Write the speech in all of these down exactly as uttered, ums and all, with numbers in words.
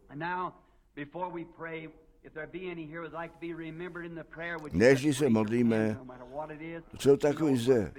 Než se modlíme, jsou takový zde,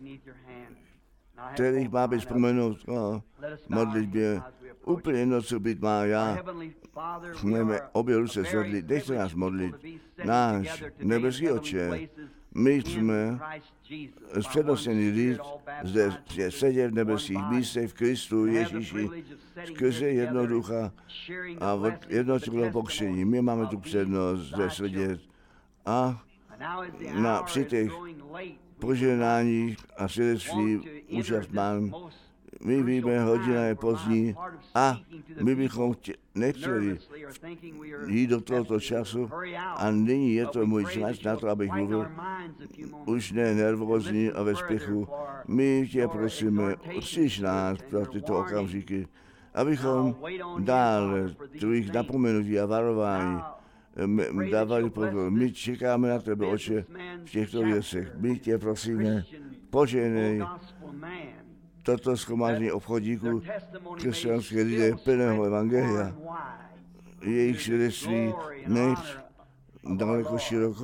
kterých má být vzpomenout no, modlitbě. Úplně jedno, co být má já. Jsme obě ruce svedli, nechce nás modlit. Náš nebeský Otče, my jsme zpřednostněni říct, zde sedět v nebeských místech v Kristu Ježíši skrze jednoducha a jednotlivého pokřtění. My máme tu přednost zde sedět a na, při těch požehnáních a svědectví účast mám. My víme, hodina je pozdní a my bychom chtě, nechtěli jít do tohoto času a nyní je to můj čas na to, abych mluvil. Už ne nervózní a ve spěchu. My tě prosíme, uslyš nás pro tyto okamžiky, abychom dále tvých napomenutí a varování dávali pozor. My čekáme na tebe, Otče, v těchto věcech. My tě prosíme, požehnej toto shromáždění obchodníků křesťanské lidé plného evangelia. Jejich svědectví nech daleko široko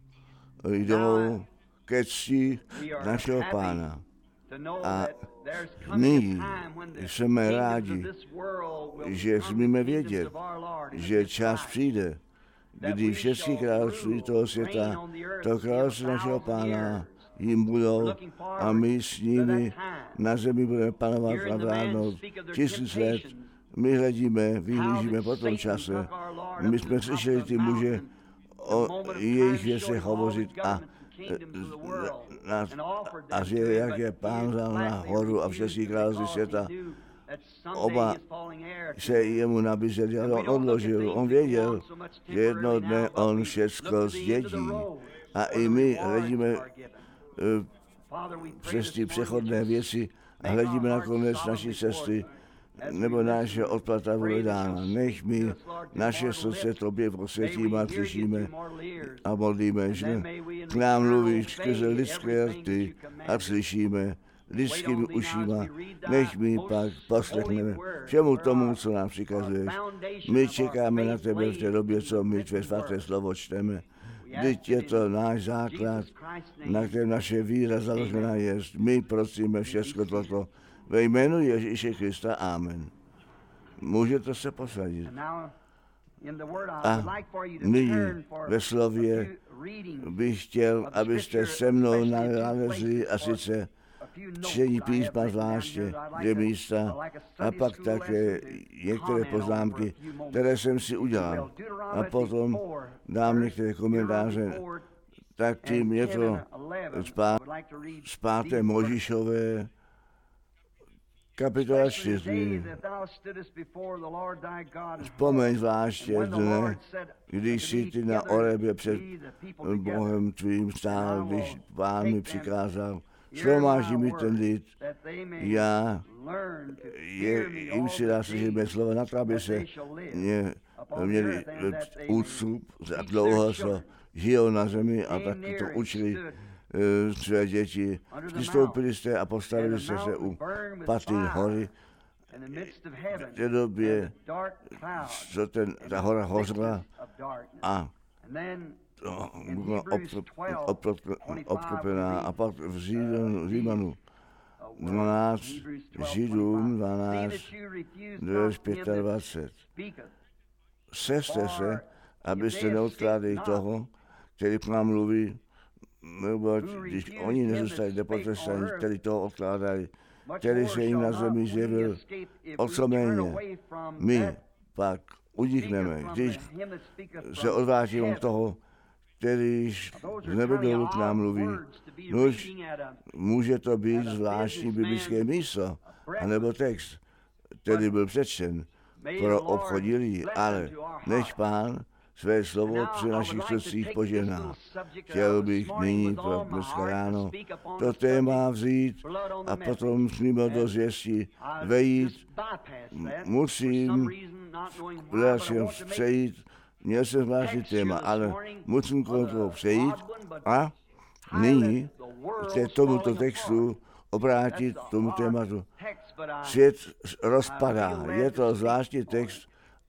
jdou ke cti našeho Pána. A nyní jsme rádi, že smíme vědět, že čas přijde, kdy všechny království toho světa, to království našeho Pána, jim budou a my s nimi na zemi budeme panovat a vládnout tisíc let. My hledíme, vyhlížíme po tom čase. My jsme slyšeli ty muže o jejich věcech hovořit a, a, a že jak je Pán vzal na horu a všechny království světa, oba se jemu nabízeli, ale on odložil. On věděl, že jedno dne on všecko zdědí. A i my hledíme přes ty přechodné věci a hledíme na konec naší cesty, nebo naše odplata bude dána. Nech mi naše srdce tobě posvětíme a slyšíme a modlíme, že k nám mluvíš skrze lidské rty a slyšíme lidskými ušima. Nech mi pak poslechneme všemu tomu, co nám přikazuješ. My čekáme na tebe v té době, co my tvé svaté slovo čteme. Vždyť je to náš základ, na kterém naše víra založená je. My prosíme všechno toto ve jménu Ježíše Krista. Amen. Můžete se posadit. A nyní ve slově bych chtěl, abyste se mnou nalezli a sice čtení písma zvláště, dvě místa a pak také některé poznámky, které jsem si udělal. A potom dám některé komentáře. Tak tím je to z páté Mojžíšové kapitola čtyři. Vzpomeň zvláště dne, když jsi ty na Orebě před Bohem tvým stál, když Pán mi přikázal, shromáždí mi ten lid, já je, jim si dá slyšet mé slova na to, aby se mě, měli úctu za dlouho, co žijou na zemi a tak to učili uh, své děti. Přistoupili jste a postavili jste se u Patin hory. V té době, co ten, ta hora hořela a to byla obklopená a pak v Římanu dvanáct, Židům dvanáct, dvacet pět. Seste se, abyste neodkládali toho, který k nám mluví, nebo když oni nezůstali nepotrestáni, který toho odkládali, který se jim na zemi zjevil o co méně. My pak unikneme, když se odvážíme od toho, který z nebe dolů k nám mluví. Nož může to být zvláštní biblické místo, anebo text, který byl přečten pro obchodní lidi, ale nech Pán své slovo při našich srdcích požehná. Chtěl bych nyní pro dneska ráno to téma vzít a potom mimo do zvěstí vejít. Musím přejít. Měl jsem zvláštní téma, ale musím kolem toho přejít a nyní k tomuto textu obrátit tomu tématu. Svět rozpadá, je to zvláštní text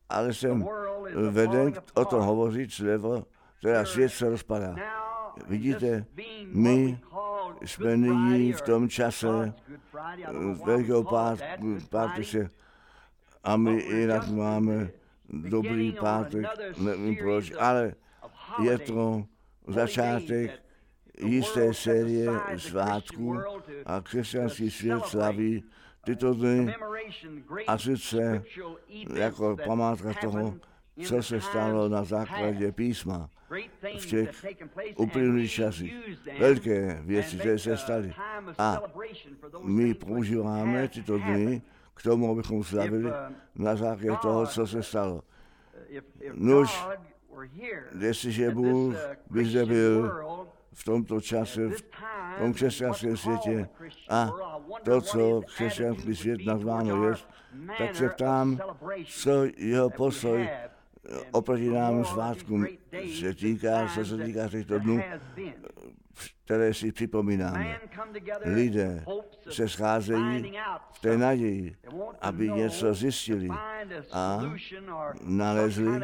ale jsem veden o tom hovořit slevo, teda svět se rozpadá. Vidíte, my jsme nyní v tom čase Velkého pátku se a my jinak máme dobrý pátek, nevím proč, ale je to začátek jisté série svátků a křesťanský svět slaví tyto dny a sice jako památka toho, co se stalo na základě písma v těch uplynulých časech. Velké věci, které se staly. A my používáme tyto dny k tomu, abychom slavili na základě toho, co se stalo. Nož, jestliže Bůh by zde byl v tomto čase, v tom křesťanském světě a to, co křesťanský svět nazváno je, tak se ptám, co jeho postoj oproti nám svátkům se týká, co se týká těchto dnů, které si připomínáme. Lidé se scházejí v té naději, aby něco zjistili a nalezli,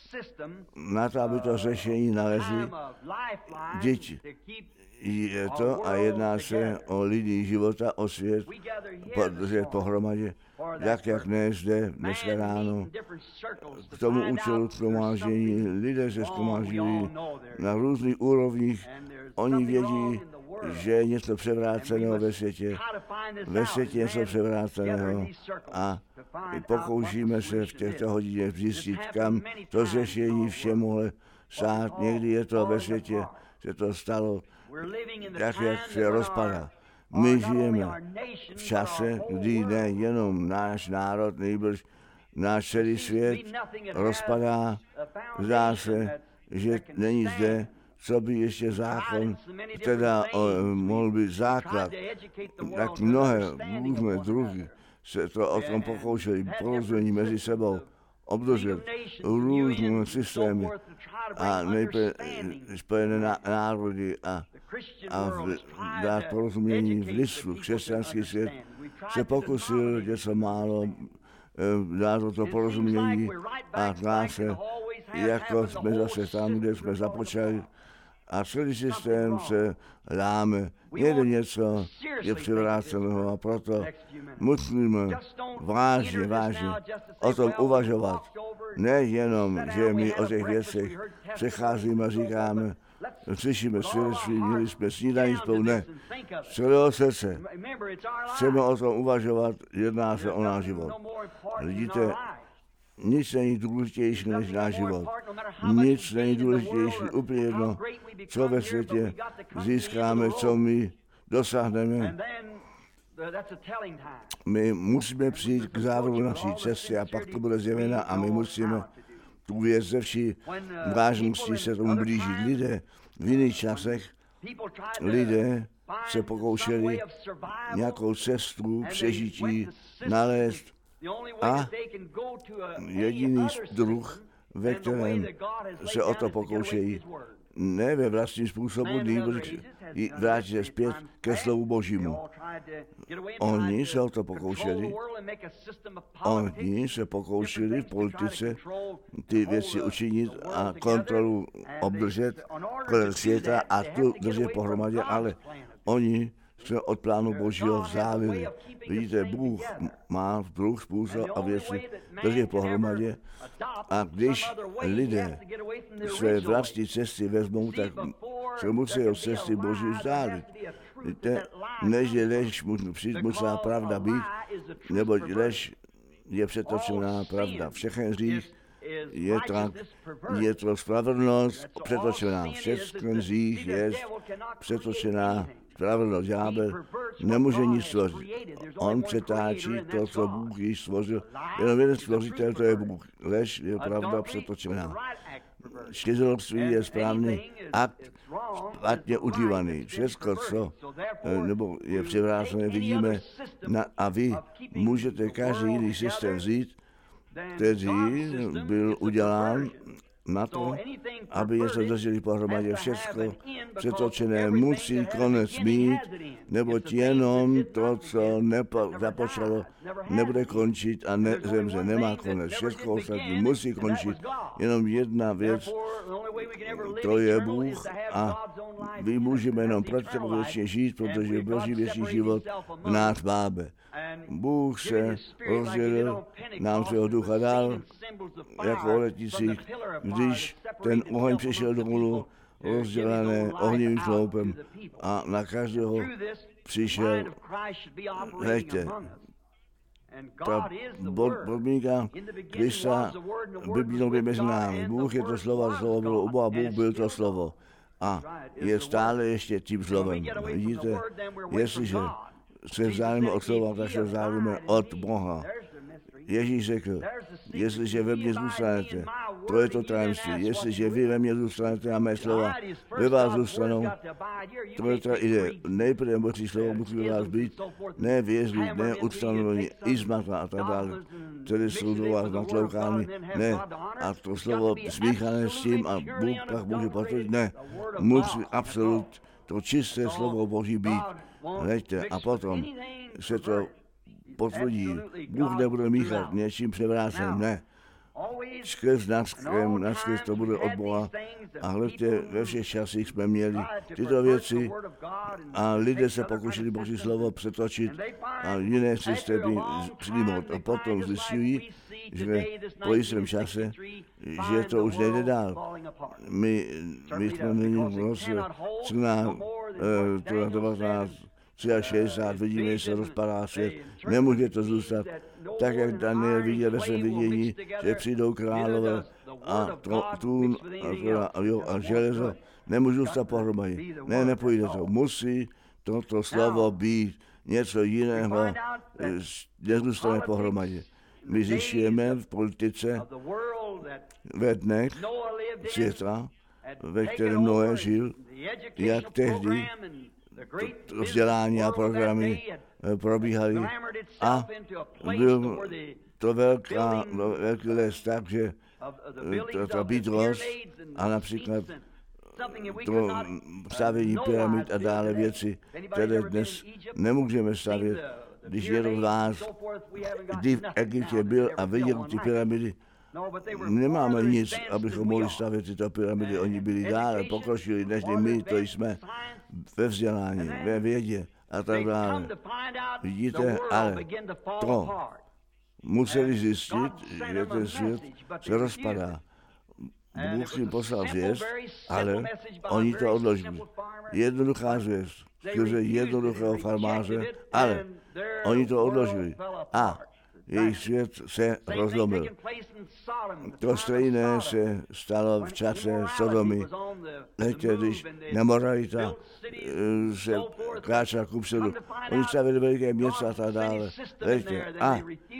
na to, aby to řešení nalezli. Děti je to a jedná se o lidi života, o svět, podržet pohromadě, tak jak ne zde dneska ráno. K tomu účelu shromáždění lidé se shromáždějí na různých úrovních. Oni vědí, že je něco převráceného ve světě. Ve světě něco převráceného a pokoušíme se v těchto hodinách zjistit, kam to řešení všemu mohlo sát. Někdy je to ve světě, že to stalo tak, jak se rozpadá. My žijeme v čase, kdy ne jenom náš národ, nejbrž náš celý svět rozpadá. Zdá se, že není zde, co by ještě zákon, teda o, mohl být základ. Tak mnohé různé druhy se to o tom pokoušeli, porozumění mezi sebou obdržet různé systémy a nejprve Spojené národy a, a v, dát porozumění v lidstvu. Křesťanský svět se pokusil něco málo dát to porozumění a dá se, jako jsme zase tam, kde jsme započali a celý systém se láme. Někde něco je převráceného a proto musíme vážně, vážně o tom uvažovat. Nejenom, že my o těch věcech přecházíme a říkáme, slyšíme svědectví, měli jsme snídaní spolu, ne. Z celého srdce chceme o tom uvažovat, jedná se o náš život. Vidíte, nic není důležitější než náš život. Nic není důležitější, úplně jedno, co ve světě získáme, co my dosáhneme. My musíme přijít k závěru naší cesty a pak to bude zjevena a my musíme tu věc ze vší vážností se tomu blížit. Lidé v jiných časech, lidé se pokoušeli nějakou cestu přežití nalézt a jediný druh, ve kterém se o to pokoušejí, ne ve vlastním způsobu, nýbrž vrátit se zpět ke slovu Božímu. Oni se o to pokoušeli, oni se pokoušeli v politice ty věci učinit a kontrolu obdržet kolem světa a tu držet pohromadě, ale oni se od plánu Božího vzdálili. Vidíte, Bůh má druh způsob a věci držet pohromadě a když lidé své vlastní cesty vezmou, tak se musí od cesty Boží vzdálit. Víte, než je lež, přijít musela pravda být, neboť lež je přetočená pravda. Všechen hřích je tak, je to spravedlnost přetočená. Všechen hřích je přetočená spravedlnost. Ďábel nemůže nic stvořit. On přetáčí to, co Bůh již stvořil. Jenom jeden stvořitel, to je Bůh. Lež je pravda přetočená. Štězolobství je správný akt, špatně udívaný. Všechno, co nebo je převrácené, vidíme na, a vy můžete každý jiný systém vzít, který byl udělán na to, aby něco zažili pohromadě. Všechno přetočené musí konec mít, neboť jenom to, co nepo, započalo, nebude končit a ne, zemře nemá konec. Všechno ostatní musí končit. Jenom jedna věc, to je Bůh a my můžeme jenom proti tomu věčně žít, protože Boží věčný život v nás máme. Bůh se rozdělil, nám svého ducha dal, jako o letnicích, když ten oheň přišel dolů, rozdělené ohnivým sloupem a na každého přišel, hleďte, ta podmínka Krista by měl být mezi námi. Bůh je to slovo, slovo bylo u Boha, Bůh byl to slovo a je stále ještě tím slovem. Vidíte, jestliže se vzdálíme od slova, tak se vzdálíme od Boha. Ježíš řekl, jestliže ve mně zůstanete, to je to tajemství, jestliže vy ve mně zůstanete a mé slova ve vás zůstanou, to je to jde. Nejprve mocí slovo musí ve vás být, ne vězlit, ne ustanovení, izmata a tak dále, které jsou do vás natloukány, ne. A to slovo smíchané s tím a Bůh pak může potvrdit, ne. Musí absolut to čisté slovo Boží být. Hleďte, a potom se to potvrdí. Bůh nebude míchat něčím převráceným, ne. Skrz naskrem, naskrz to bude od Boha. A hledě, ve všech časích jsme měli tyto věci a lidé se pokušili Boží slovo přetočit a jiné systémy přijmout. A potom zjišťují, že po jistém čase, že to už nejde dál. My, my jsme nyní v roce devatenáct šedesát tři, vidíme, že se rozpadá svět. Nemůže to zůstat. Tak, jak Daniel viděl ve svém vidění, že přijdou králové a trůn a, a, a železo, nemůžu zůstat pohromadě. Ne, nepůjde to. Musí toto slovo být něco jiného, nezůstane pohromadě. My zjišťujeme v politice ve dnech světa, ve kterém Noé žil, jak tehdy to vzdělání a programy probíhaly a byl to velká, velký les, takže to, to bydlost a například to stavění pyramid a dále věci, které dnes nemůžeme stavět. Když někdo z vás, kdy v Egyptě byl a viděl ty pyramidy, nemáme nic, abychom mohli stavět tyto pyramidy. Oni byli dále pokročili, než my, to jsme ve vzdělání, ve vědě a tak dále. Vidíte, ale to museli zjistit, že ten svět se rozpadá. Bůh jim poslal zvěst, ale oni to odložili. Jednoduchá zvěst, skrze jednoduchého farmáře, ale oni to odložili. A jejich svět se rozlomil. To stejné se stalo v čase Sodomy. Víte, když nemoralita se kráčela kupředu. Oni stavili veliké města a tak dále. Víte, a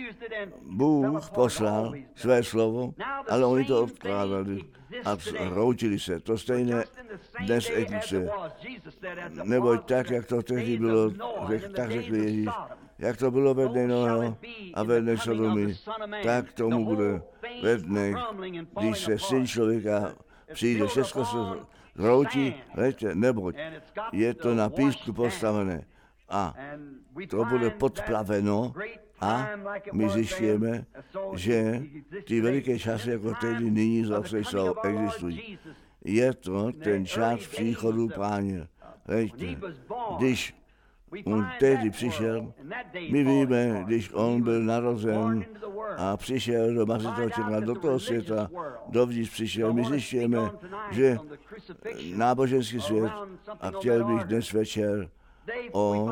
Bůh poslal své slovo, ale oni to odkládali a routili se. To stejné dnes existuje. Neboť tak, jak to tehdy bylo, tak řekl Ježíš, jak to bylo ve dne Noého a ve dne Sodomy, tak tomu bude ve dnech, když se syn člověka přijde. Všechno se zhroutí, leďte, neboť je to na písku postavené a to bude podplaveno a my zjišťujeme, že ty veliké časy, jako tehdy nyní zase jsou, existují. Je to ten čas příchodu Páně. Leďte, když on tehdy přišel, my víme, když on byl narozen a přišel do mazitého těla, do toho světa, dovnitř přišel, my zjišťujeme, že náboženský svět, a chtěl bych dnes večer o,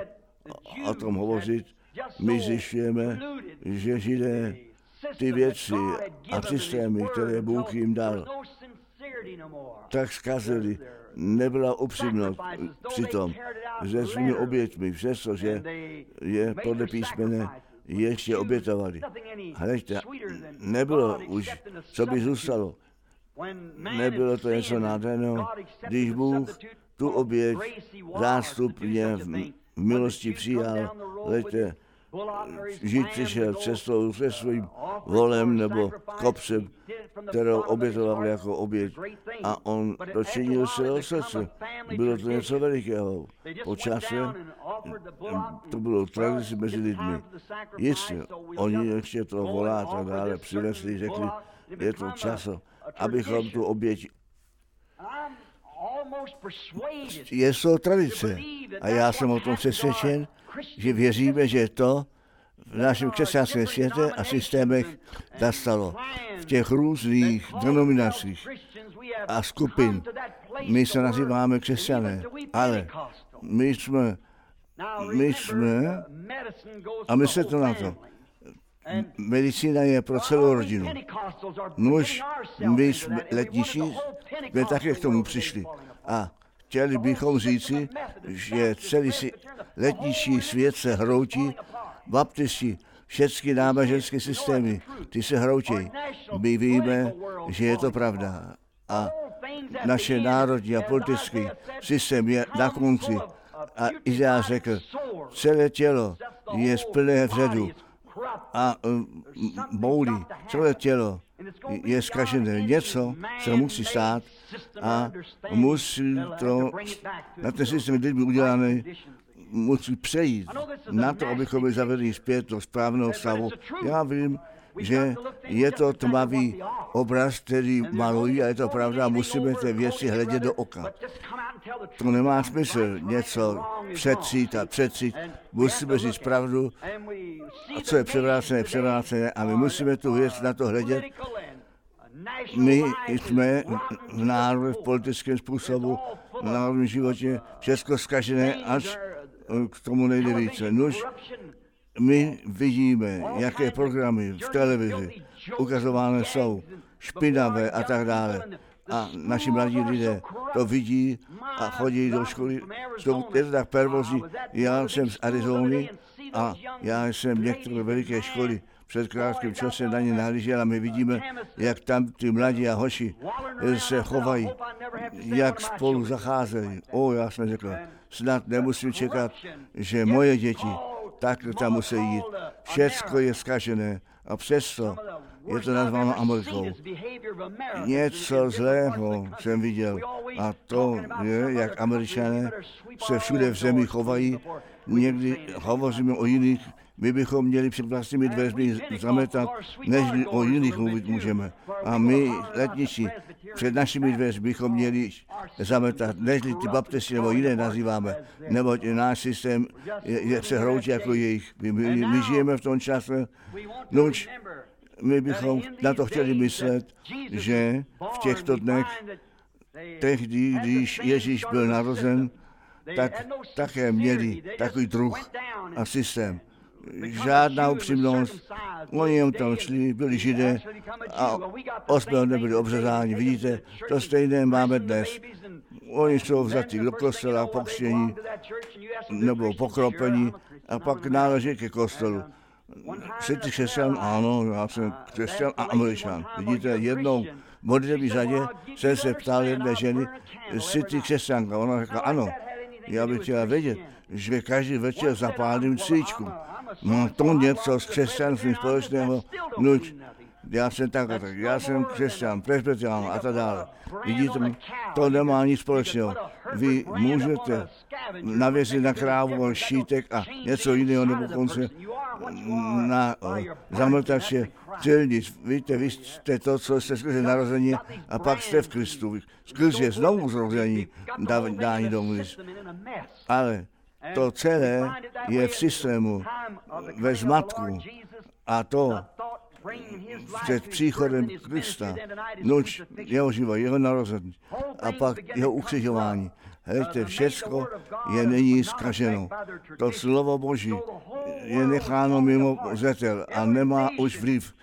o tom hovořit, my zjišťujeme, že Židé ty věci a systémy, které Bůh jim dal, tak zkazili. Nebyla upřímnost přitom se svými oběťmi, přestože je podle písmene ještě obětovali. Hleďte, nebylo už, co by zůstalo. Nebylo to něco nádherného, když Bůh tu oběť zástupně v milosti přijal. Hleďte, žít přišel cestou se svým volem nebo kopcem kterou obětoval jako oběť. A on to činil svého srdce. Bylo to něco velikého. Po čase to bylo tradici mezi lidmi. Jistě, oni ještě to volá a tak dále, přinesli, řekli, je to čas, abychom tu oběť. Je to tradice. A já jsem o tom přesvědčen, že věříme, že to v našem křesťanském světě a systémech nastalo. V těch různých denominacích a skupin. My se nazýváme křesťané, ale my jsme, my jsme, a myslete na to, medicína je pro celou rodinu. Nož, my jsme letniční, jsme také k tomu přišli. A chtěli bychom říci, že celý letniční svět se hroutí, baptisti, všechny náboženské systémy, ty se hroutějí. My víme, že je to pravda. A naše národní a politický systém je na konci. A Izajáš řekl, celé tělo je plné vředu a um, boulí, celé tělo je zkažené. Něco se musí stát a musí to, na ten systém lidmi udělané, musí přejít na to, abychom je zavedli zpět do správného stavu. Já vím, že je to tmavý obraz, který malují a je to pravda, musíme ty věci hledět do oka. To nemá smysl něco přetřít a přetřít. Musíme říct pravdu a co je převrácené, převrácené a my musíme tu věc na to hledět. My jsme v národě, v politickém způsobu, v národním životě všechno zkažené, až k tomu nejde více. Nuž, my vidíme, jaké programy v televizi ukazovány jsou, špinavé a tak dále. A naši mladí lidé to vidí a chodí do školy. Je to tak pervozní. Já jsem z Arizony a já jsem některé veliké školy před krátkým časem na ně nahlížel a my vidíme, jak tam ty mladí a hoši se chovají, jak spolu zacházejí. O, já jsem řekl, snad nemusím čekat, že moje děti takhle tam musí jít. Všecko je zkažené a přesto je to nazváno Amerikou. Něco zlého jsem viděl a to je, jak Američané se všude v zemi chovají. Někdy hovoříme o jiných, my bychom měli před vlastními dveřmi zametat, než o jiných mluvit můžeme. A my, letniční, před našimi dveřmi bychom měli zametat, než ty baptisti nebo jiné nazýváme, neboť náš systém je, je se hroutí jako jejich. My, my, my žijeme v tom čase, noč, my bychom na to chtěli myslet, že v těchto dnech, tehdy, když Ježíš byl narozen, tak také měli takový druh a systém. Žádná upřímnost, oni jim tam šli, byli Židé a osmého nebyli obřezáni. Vidíte, to stejné máme dnes. Oni jsou vzatí do kostela, pokřtění nebo pokropení a pak náleží ke kostelu. Jsi ty křesťan? Ano, já jsem křesťan a Američan. Vidíte, jednou v modlitební řadě jsem se ptal jedné ženy, jsi ty křesťanka? Ona řekla, ano. Já bych chtěla vědět, že každý večer zapálím svíčku. No to něco s křesťanstvím společného, nuč, já jsem takhle, tak já jsem křesťan, presbyterián a tak dále. Vidíte, to nemá nic společného. Vy můžete navěsit na krávu šítek a něco jiného, nebo konce na zamltače silnic. Víte, vy jste to, co jste skrze narození a pak jste v Kristu. Skrze znovu zrození dání domů. Ale to celé je v systému, ve zmatku. A to před příchodem Krista, noč jeho život, jeho narození a pak jeho ukřižování. Hejte, všecko je nyní zkaženo. To slovo Boží je necháno mimo zřetel a nemá už vliv,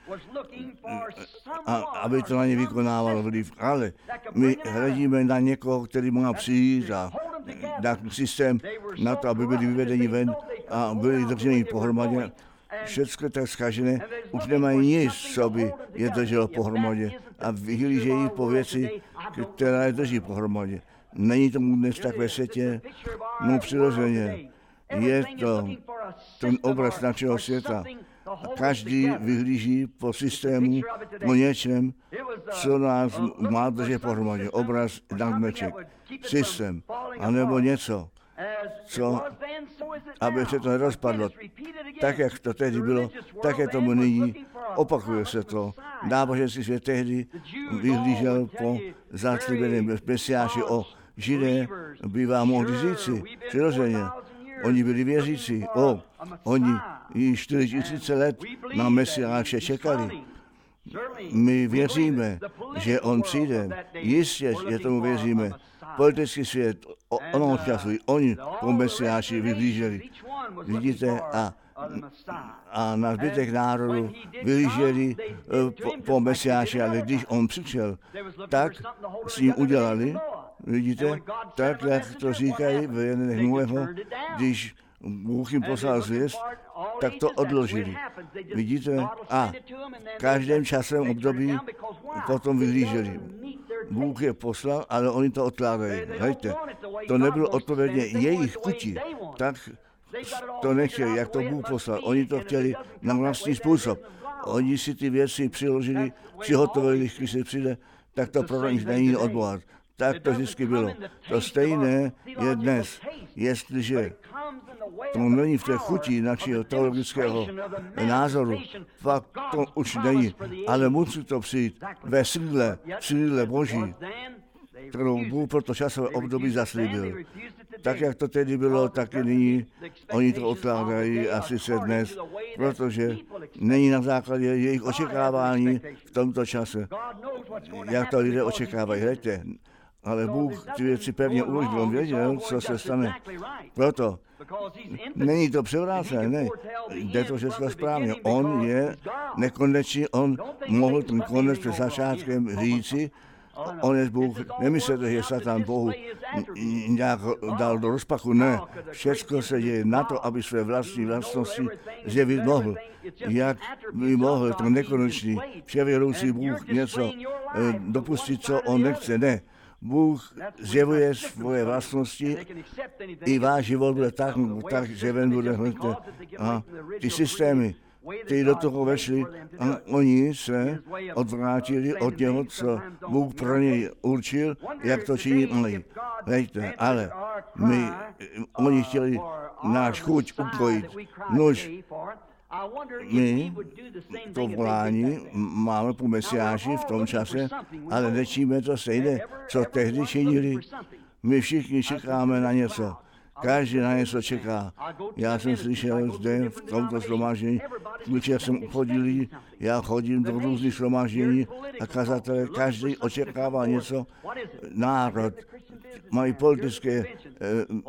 a, aby to na ně vykonávalo vliv. Ale my hledíme na někoho, který má přijít a dát systém na to, aby byli vyvedeni ven a byli drženi pohromadě. Všecko tak zkažené, už nemají nic, co by je drželo pohromadě a vyhlížejí po věci, která je drží pohromadě. Není tomu dnes tak ve světě, no přirozeně. Je to ten obraz našeho světa. A každý vyhlíží po systému, po něčem. co nás má držet pohromadě, obraz nadmeček, systém, anebo něco, co, aby se to nerozpadlo. Tak, jak to tehdy bylo, tak je tomu nyní, opakuje se to. Náboženský svět tehdy vyhlížel po zaslíbeném Mesiáši. O Židé bývá mohli říci, přirozeně. Oni byli věřící. O, oni již čtyřicet let na Mesiáše čekali. My věříme, že on přijde. Jistě, že tomu věříme. Politický svět, ono času, oni po Mesiáši vyhlíželi. Vidíte, a, a na zbytek národu vyhlíželi po, po Mesiáši, ale když on přišel, tak s ním udělali, vidíte, tak, jak to říkají v jedných Noého, když Bůh jim poslal zvěst, tak to odložili. Vidíte? A v každém časovém období potom vyhlíželi. Bůh je poslal, ale oni to odkládají. Hejte, to nebylo odpovědně jejich chuti, tak to nechtěli, jak to Bůh poslal. Oni to chtěli na vlastní způsob. Oni si ty věci přiložili, přihotovili, když se přijde, tak to pro nich není od Boha. Tak to vždycky bylo. To stejné je dnes. Jestliže to není v té chuti našeho teologického názoru, fakt to už není, ale musí to přijít ve síle, síle Boží, kterou Bůh pro to časové období zaslíbil. Tak, jak to tedy bylo, tak i nyní oni to odkládají a sice dnes, protože není na základě jejich očekávání v tomto čase. Jak to lidé očekávají, hleďte. Ale Bůh ty věci pevně uložil, on věděl, co se stane. Proto není to převrácené, ne. Jde to všechno správně. On je nekonečný, on mohl ten konec před začátkem říci, on je Bůh. Nemyslete, že Satan Bohu nějak dal do rozpaku, ne. Všecko se děje na to, aby své vlastní vlastnosti zjevit mohl. Jak by mohl ten nekonečný, vševědoucí Bůh něco dopustit, co on nechce, ne. Bůh zjevuje svoje vlastnosti, i váš život bude tak, tak zjeven bude hledte. A ty systémy, ty do toho vešli a oni se odvrátili od něho, co Bůh pro něj určil, jak to činit mají. Hledte, ale my, oni chtěli náš chuť ukojit. Nož, my to volání máme po Mesiáši v tom čase, ale nečíme to stejné, co tehdy činili. My všichni čekáme na něco. Každý na něco čeká. Já jsem slyšel zde v tomto shromáždění, když jsem chodil, já chodím do různých shromáždění a kazatelé, každý očekává něco. Národ, mají politické, eh,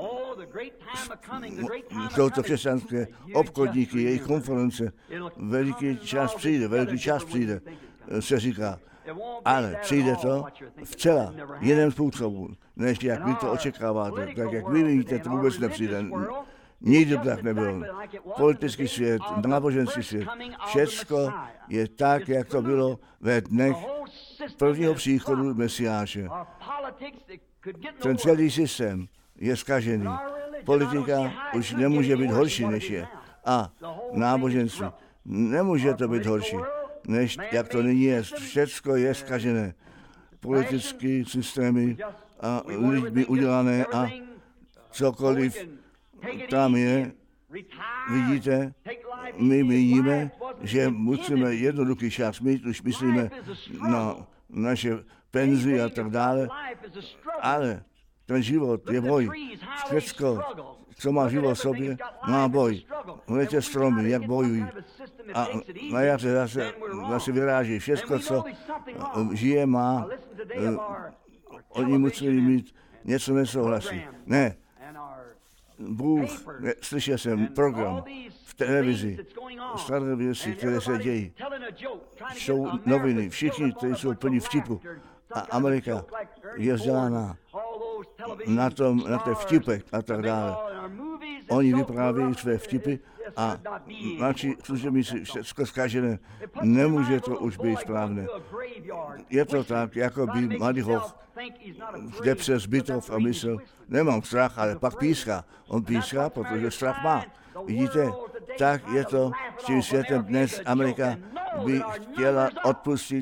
jsou to křesťanské obchodníky, jejich konference. Veliký čas přijde, veliký čas přijde, se říká. Ale přijde to vcela jiným způsobem, než jak vy to očekáváte. Tak jak vy vidíte, to vůbec nepřijde. Nikdy tak nebylo. Politický svět, náboženský svět, všecko je tak, jak to bylo ve dnech prvního příchodu Mesiáše. Ten celý systém je zkažený. Politika už nemůže být horší, než je. A náboženství nemůže to být horší, než jak to nyní je. Všecko je zkažené. Politické systémy a lidmi udělané a cokoliv tam je, vidíte, my vidíme, že musíme jednoduchý čas mít, už myslíme na naše penzi a tak dále, ale ten život je boj. Všecko, co má život v sobě, má boj. Hledajte stromy, jak bojují. A na jaře zase, zase vyráží. Všecko, co žije, má, uh, oni museli mít něco nesouhlasí. Ne. Bůh, slyšel jsem program v televizi, staré věci, které se dějí. Jsou noviny, všichni, kteří jsou plní vtipu. A Amerika je vzdělaná na, tom, na té vtipech a tak dále. Oni vyprávějí své vtipy a naši služebníci všechno zkažené. Nemůže to už být správné. Je to tak, jako by Madichov jde přes bytov a myslel, nemám strach, ale pak píská. On píská, protože strach má. Vidíte, tak je to s tím světem dnes. Amerika by chtěla odpustit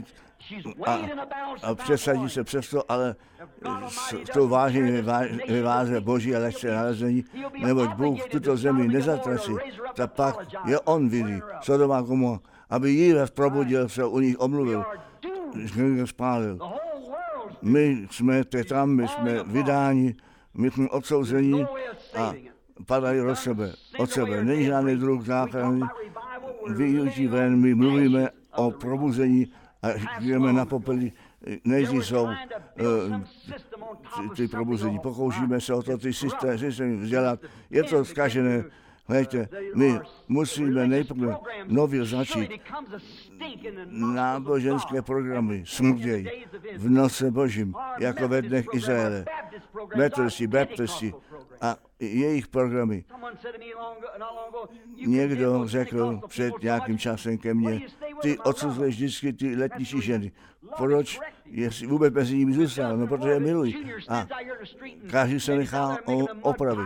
a, a přesadí se přesto, ale s, s tou vážení ve váze Boží a lehce nalezení, neboť Bůh tuto zemi nezatrací, tak pak je on vidí, Sodoma Gomorra, aby Jírov probudil, se u nich omluvil, že spálil. My jsme tam, my jsme vydáni, my jsme odsouzení a padají od sebe, od sebe. Není žádný druh záchrany. Vyjítí ven, my mluvíme o probuzení a jdeme na popelí, nejdřív jsou uh, ty, ty probuzení. Pokoušíme se o to ty systémy vzdělat. Je to zkažené. Hejte, my musíme nejprve nově začít náboženské programy smrděj v noci Božím, jako ve dnech Izraele, metodisti, baptisti a jejich programy. Někdo řekl před nějakým časem ke mně, ty odsuzuješ vždycky ty letniční ženy. Proč? Jestli vůbec mezi nimi zůstal, no protože je milují. A každý se nechá opravit.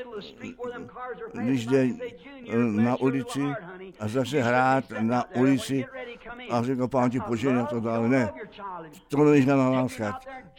Když jde na ulici a začne hrát na ulici a řekl, pán ti požehnej a to dále. Ne, to není žádná láska.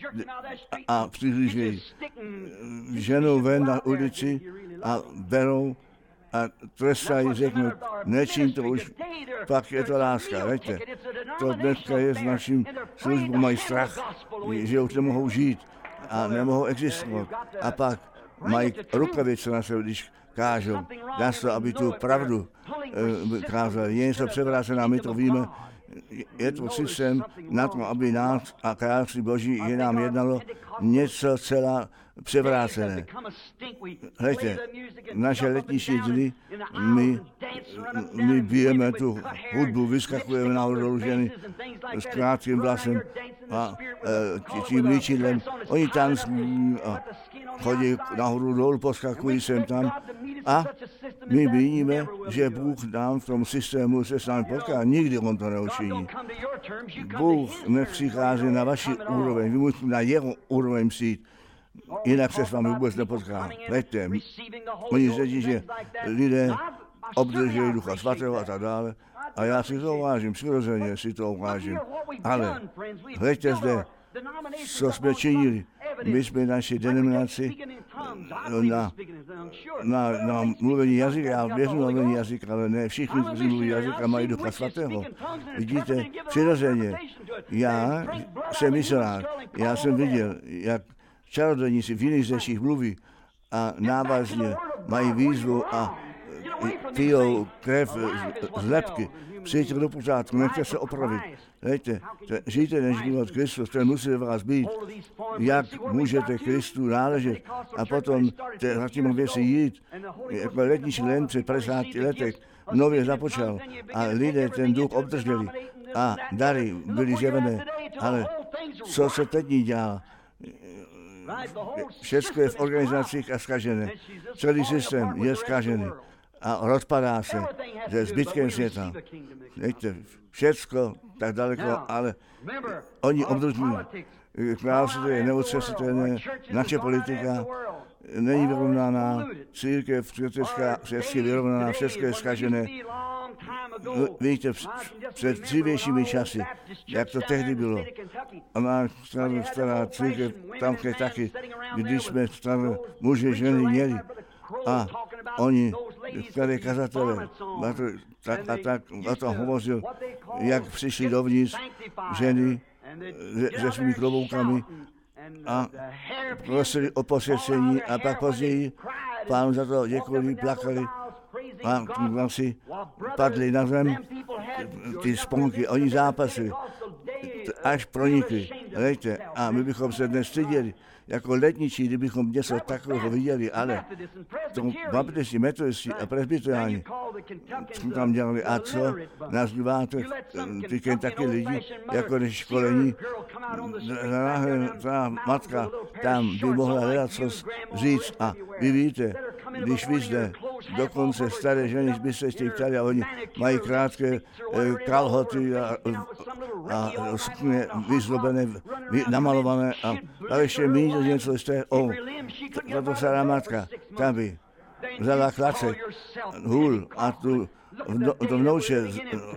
A přihlížejí ženou ven na ulici a berou a trestají, řeknou, nečím to už, pak je to láska, víte. To dneska je s naším službou, mají strach, že už nemohou žít a nemohou existovat. A pak mají rukavice na sebe, když kážou. Dá se, aby tu pravdu e, kázali. Je něco převrácená, my to víme. Je to systém na to, aby nás a království Boží je nám jednalo něco celá převrácené. Hleďte, naše letniční dny, my, my bijeme tu hudbu, vyskakujeme nahoru ženy s krátkým vlasem a e, tím líčidlem. Oni tancují a chodí nahoru dolů, poskakují sem tam a my víme, že Bůh nám v tom systému se s námi potká. Nikdy on to neučiní. Bůh nepřichází na vaši úroveň, vy musíte na jeho úroveň přijít. Jinak se s vámi vůbec nepotká. Veďte, oni řekli, že lidé obdrží Ducha Svatého a tak dále. A já si to uvážím, přirozeně si to uvážím. Ale veďte zde, co jsme činili. My jsme naši denominaci na, na, na mluvení jazyka, já věřím na mluvení jazyka, ale ne všichni, kteří mluví jazyka, mají Ducha Svatého. Vidíte, přirozeně, já jsem misionář, já jsem viděl, jak čarodějníci v jiných řečích mluví a návazně mají výzvu a pijou krev z lepky. Přijďte do pořádku, nechte se opravit. Hejte, žijte než život Kristus, ten musí ve vás být. Jak můžete Kristu náležet a potom za těmi věci jít, jako letniční len před padesáti letech nově započal a lidé ten duch obdrželi a dary byly zjevené, ale co se teď dělá? Všechno je v organizacích a zkažené. Celý systém je zkažený a rozpadá se se zbytkem světa. Víte, všecko tak daleko, ale oni obdrží. Království je neotřesitelné, naše politika není vyrovnaná, církev křesťanská je vyrovnaná, všechno je zkažené. Víte, před dřívějšími časy, jak to tehdy bylo, a má stará, stará církev, tam je taky, když jsme staré muže, ženy měli, a oni, tady kazatele, tak a tak, o tom hovořil, jak přišli dovnitř ženy se svými kloboukami a prosili o posvěcení a pak později pánu za to děkovali, plakali a vlastně padli na zem, ty sponky, oni zápasy, až pronikli, lejte, a my bychom se dnes styděli, jako letničí, kdybychom něco takového viděli, ale to baptisti, metodisti a presbyteriáni jsme tam dělali, a co nás díváte, ty taky lidi, jako než školení, ta matka tam by mohla hledat co říct a vy víte, když vy zde dokonce staré ženy byste z těch ptali a oni mají krátké eh, kalhoty a, a, a sukně vyzlobené, vy, namalované a, a ještě míň něco jste, o, tato stará matka, ta by vzala klacek, hůl a tu to vnouče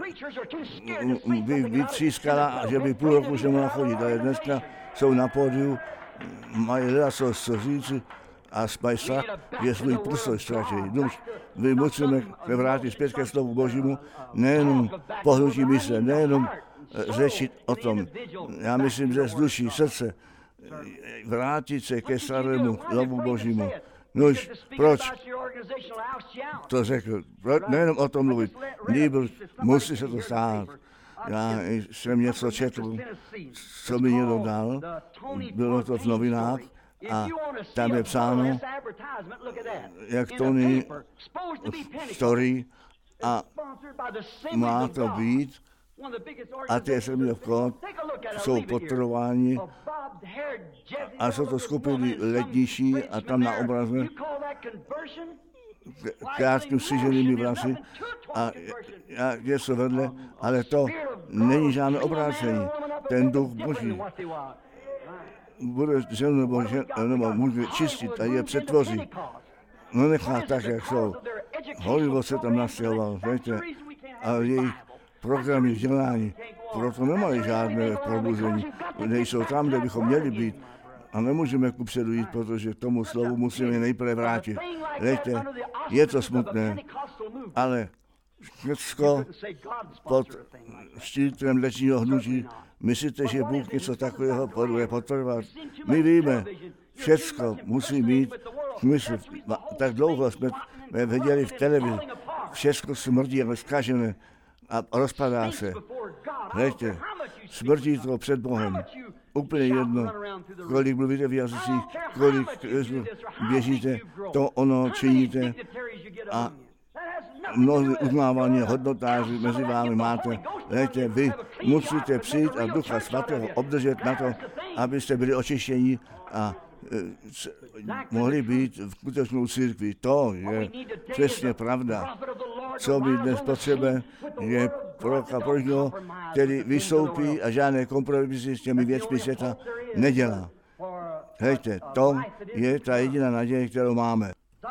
by vytřískala, že by půl roku už nemohla chodit, ale dneska jsou na pódiu, mají leda co říct a mají strach, že svůj prostoj ztratí. Nuž, my musíme se vrátit zpět ke slovu Božímu, nejenom pohnutí mysle, nejenom řečit o tom. Já myslím, že z duší, srdce, vrátit se ke starému slovu Božímu. Nož, proč to řekl? Proč nejenom o tom mluvit, nýbrž musí se to stát. Já jsem něco četl, co mi někdo dal, bylo to v novinách a tam je psáno, jak Tony story a má to být a ty Assembly of God jsou podporováni a jsou to skupiny letnější a tam na obraze krátkým stříženými vlasy a něco vedle, ale to není žádné obrácení. Ten duch Boží bude ženu nebo, žen, nebo může čistit a je přetvoří. No nechá tak, jak jsou. Hollywood se tam nastěhoval, víte, a jejich programy vzdělání, proto nemají žádné probuzení. Nejsou tam, kde bychom měli být. A nemůžeme kupředu jít, protože k tomu slovu musíme nejprve vrátit. Víte, je to smutné, ale všechno pod štítem letního hnutí, myslíte, že Bůh něco takového bude podporovat? My víme, všecko musí mít smysl. Tak dlouho jsme viděli v televizi, všecko smrdí a zkažené a rozpadá se. Víte, smrdí to před Bohem. Úplně jedno, kolik mluvíte v jazycích, kolik běžíte, to ono činíte a mnohdy uznávání hodnotáři mezi vámi máte. Víte, vy musíte přijít a Ducha Svatého obdržet na to, abyste byli očištěni a e, mohli být v skutečnou církvi. To je přesně pravda. Co my dnes potřebujeme, je proroka Božího, který vystoupí a žádné kompromisy s těmi věcmi světa nedělá. Hejte, to je ta jediná naděje, kterou máme.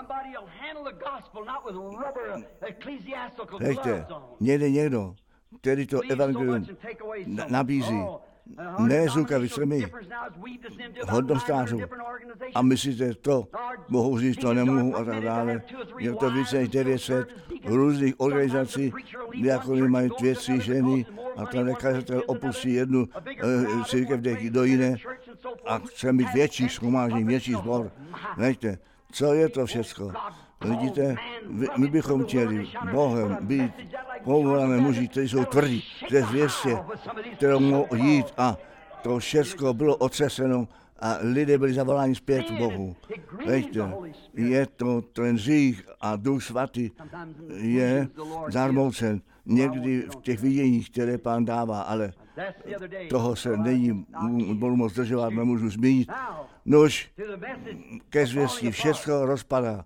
Hejte, někde někdo, který to evangelium nabízí, ne s rukavicemi, hodnostářů. A myslíte, to mohou říct, to nemohu a tak dále. Je to více než devět set různých organizací, jako mají dvě, tři ženy a ten kazatel opustí jednu uh, církev do jiné a chce mít větší shromáždění, větší sbor. Víte, co je to všecko? Vidíte, my bychom chtěli Bohem být povolané muži, kteří jsou tvrdí, ze zvěstě, kterou mohou jít a to všecko bylo otřeseno a lidé byli zavoláni zpět k Bohu. Víte, je to ten řích a Duch Svatý je zarmoucen někdy v těch viděních, které Pán dává, ale toho se není, budu moc zdržovat, nemůžu zmínit. Nož ke zvěstí všechno rozpadá.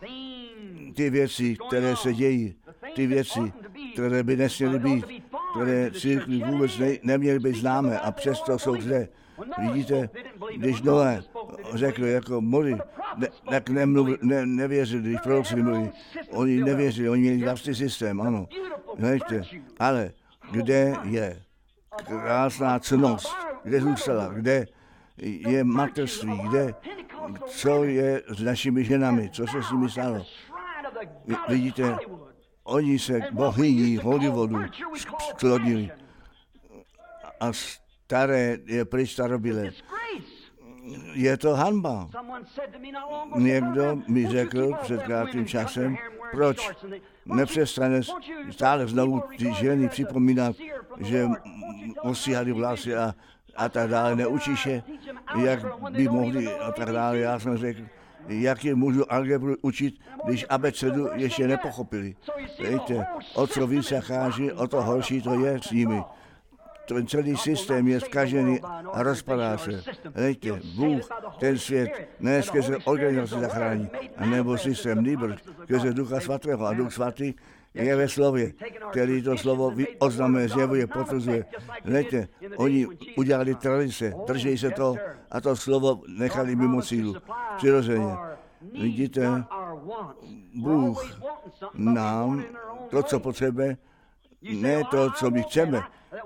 Ty věci, které se dějí, ty věci, které by nesměly být, které církvi vůbec ne, neměly být známé a přesto jsou zde. Vidíte, když Noé řekl jako mori, ne, tak nemluv, ne, nevěřili, když proroci mluví, oni nevěřili, oni měli vlastní systém, ano. Víte, ale kde je krásná ctnost, kde zůstala, kde je mateřství, kde, co je s našimi ženami, co se s nimi stalo. Vidíte, oni se k bohyni Hollywoodu sklonili a staré je pryč starobylé. Je to hanba. Někdo mi řekl před krátkým časem, proč nepřestane stále znovu ty ženy připomínat, že ostříhali vlasy a, a tak dále, neučíš je, jak by mohli a tak dále. Já jsem řekl, jak je můžu algebru učit, když abecedu ještě nepochopili. Víte, o co víc zacháží, o to horší to je s nimi. Ten celý systém je zkažený a rozpadá se. Víte, Bůh ten svět ne skrze organizaci zachrání, anebo systém nýbrž, skrze Ducha Svatého. A Duch Svatý je ve slově, který to slovo oznamuje, zjevuje, potvrzuje. Víte, oni udělali tradice, drží se to a to slovo nechali mimo sílu. Přirozeně. Vidíte, Bůh nám to, co potřebuje, ne to, co my chceme.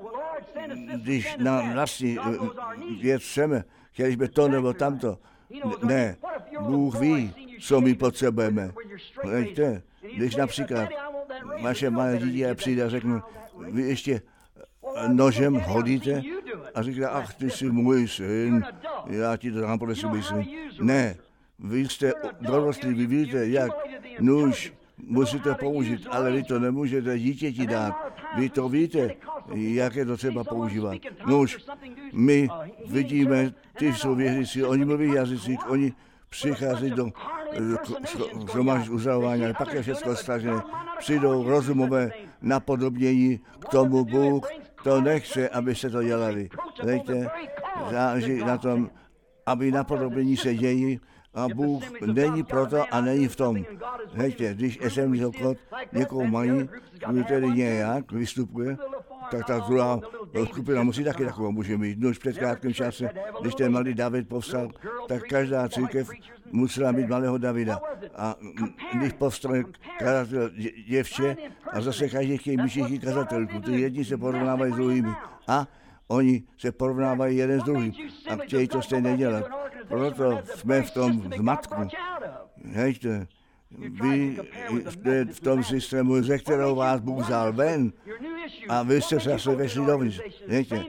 Když na vlastní věc chceme, chtěli jsme to nebo tamto. Ne, Bůh ví, co my potřebujeme. Víte, když například vaše malé dítě přijde a řekne, vy ještě nožem hodíte a říká, ach, ty jsi můj syn, já ti to dám podle svůj syn. Ne, vy jste dorostlí, vy víte, jak nůž musíte použít, ale vy to nemůžete dítěti dát. Vy to víte, jak je to třeba používat. Nůž, my vidíme, ty jsou věřící, oni mluví jazycích, oni přichází do shromáždění uzdravování, ale pak je všechno stažené. Přijdou rozumové napodobnění k tomu. Bůh to nechce, abyste to dělali. Víte, záleží na tom, aby napodobnění se dějí, a Bůh není proto a není v tom. Víte, když esemní obchod někoho mají, kdo tedy nějak vystupuje, tak ta druhá skupina musí taky takovou může mít. No už před krátkým čase, když ten malý David povstal, tak každá církev musela mít malého Davida. A když povstal kazatel děvče, a zase každý chtějí mít všichni kazatelku, ty jedni se porovnávají s druhými. A oni se porovnávají jeden s druhým a chtějí to stejně dělat. Proto jsme v tom zmatku. Hejte, vy jste v tom systému, ze kterého vás Bůh vzal ven a vy jste zase vešli dovnitř. Hejte,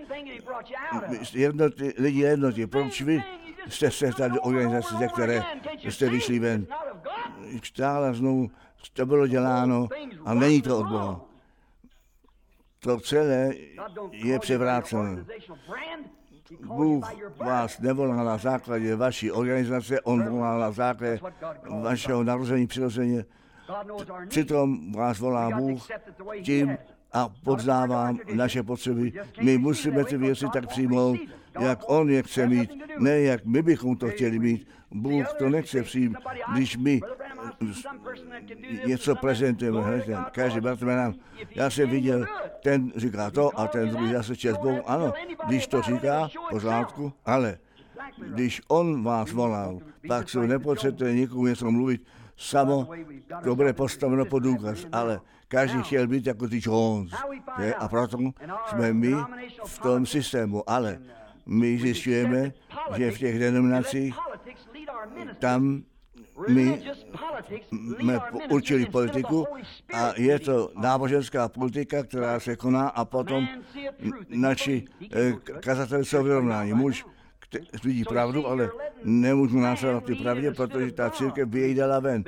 jednotí, lidi jednotí, proč vy jste se tady organizace, ze které jste vyšli ven? Stále znovu to bylo děláno a není to od Boha. To celé je převrácené. Bůh vás nevolal na základě vaší organizace, on volal na základě vašeho narození přirozeně. Přitom vás volá Bůh tím a poznává naše potřeby. My musíme ty věci tak přijmout, jak on je chce mít, ne jak my bychom to chtěli mít. Bůh to nechce přijít, když my něco prezentujeme. Každý bratr nám, já jsem viděl, ten říká to a ten druhý zase čest Bohu. Ano, když to říká, pořádku, ale když on vás volal, pak se nepotřebujete nikomu něco mluvit, samo to bude postaveno pod důkaz, ale každý chtěl být jako ty Jones. Je? A proto jsme my v tom systému, ale my zjišťujeme, že v těch denominacích tam my jsme určili politiku a je to náboženská politika, která se koná a potom naši kazatelé jsou vyrovnání. Muž vidí pravdu, ale nemůžu následovat ty pravdě, protože ta církev by jej dala ven.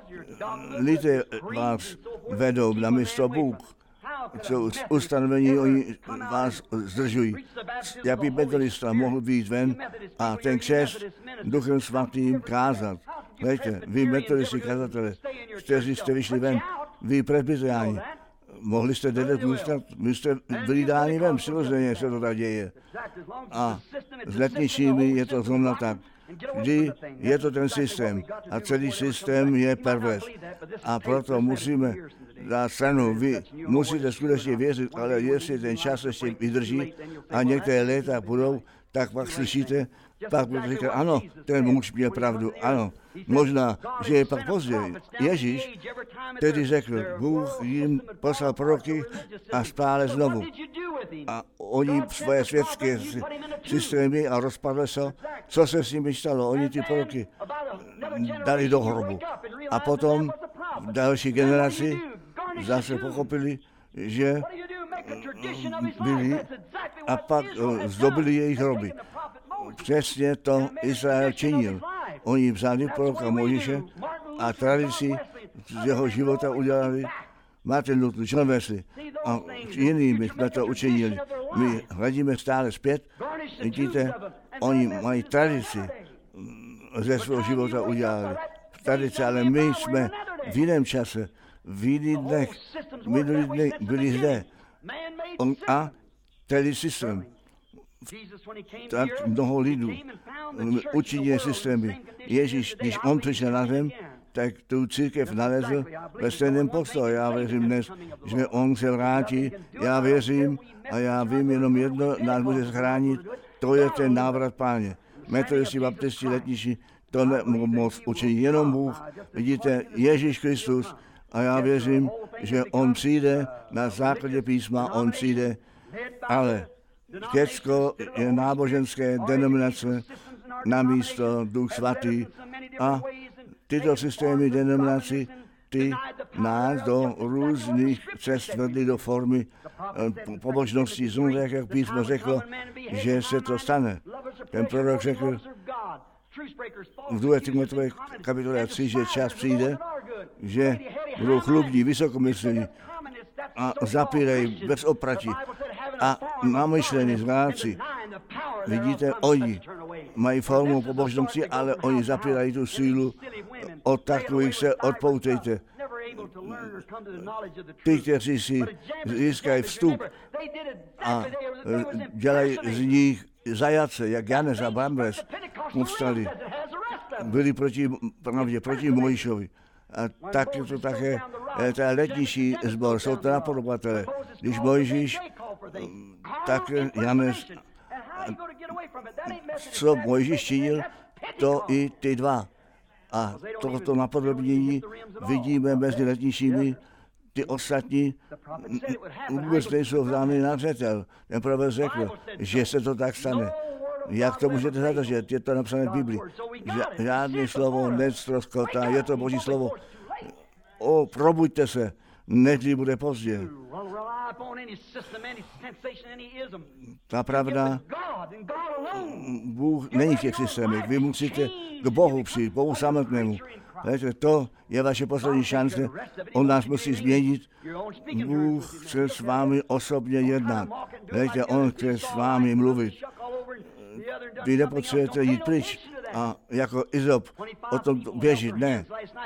Lidé vás vedou na místo Bůh. Jsou ustanovení, oni vás zdržují. Jak by metodista mohl být ven a ten křest Duchem Svatým kázat. Víte, vy metodisti kazatele, kteří jste vyšli ven, vy presbyteriáni, mohli jste dedet zůstat, vy jste byli dáni ven, přirozeně se to tak děje. A s letničními je to zrovna tak. Vždy je to ten systém a celý systém je pervers. A proto musíme dát stranu. Vy musíte skutečně věřit, ale jestli ten čas ještě vydrží a některé léta budou, tak pak slyšíte, pak budete říkat, ano, ten muž měl pravdu, ano. Možná, že je pak později. Ježíš tedy řekl, Bůh jim poslal proroky a stále znovu. A oni svoje světské systémy a rozpadlo se, co se s nimi stalo. Oni ty proroky dali do hrobu. A potom v další generaci zase pochopili, že byli a pak zdobili jejich hroby. Přesně to Izrael činil. Oni vzali proroka Mojžíše a tradici z jeho života udělali Martin Luther, John Wesley a jinými jsme to učinili. My hledíme stále zpět, vidíte, oni mají tradici ze svého života udělali. Tradice, ale my jsme v jiném čase, v jiných dnech, minulý dny byli zde. On, a tedy systém. Tak mnoho lidů učinili systémy. Ježíš, když on přišel na zem, tak tu církev nalezl ve stejném postoji. Já věřím dnes, že on se vrátí. Já věřím a já vím jenom jedno, nás může zachránit, to je ten návrat Páně. Metodisti, baptisti, letniční, to nemoc učinit jenom Bůh. Vidíte, Ježíš Kristus, a já věřím, že on přijde na základě písma, on přijde, ale všecko je náboženské denominace na místo Duch Svatý a tyto systémy denominací, ty nás do různých cest vedly do formy pobožnosti. Znovu, jak písmo řeklo, že se to stane. Ten prorok řekl v druhé Timoteové kapitole tři, že čas přijde, že budou chlubní, vysokomyslní a zapírají bez opratí a namyšlení znáci. Vidíte, oni mají formu pobožnosti, ale oni zapírají tu sílu. Od takových se odpoutejte. Ty, kteří si získají vstup a dělají z nich zajace, jak Janez a Bambres povstali, byli proti, pravdě, proti Mojžíšovi. A tak je to také ten letnější sbor, jsou to napodobatelé. Když Mojžíš, tak Janez, co Mojžíš činil, to i ty dva. A toto napodobnění vidíme mezi letnějšími, ty ostatní vůbec nejsou vzány na zřetel. Ten prorok řekl, že se to tak stane. Jak to můžete zadržet? Je to napsané v Biblii. Žádné slovo neztroskotá, je to Boží slovo. O, probuďte se, než bude pozdě. Ta pravda, Bůh není v těch systémech. Vy musíte k Bohu přijít, Bohu samotnému. Víte, to je vaše poslední šance. On nás musí změnit. Bůh chce s vámi osobně jednat. Víte, on chce s vámi mluvit. Vy nepotřebujete jít pryč a jako Izop o tom běžit, ne.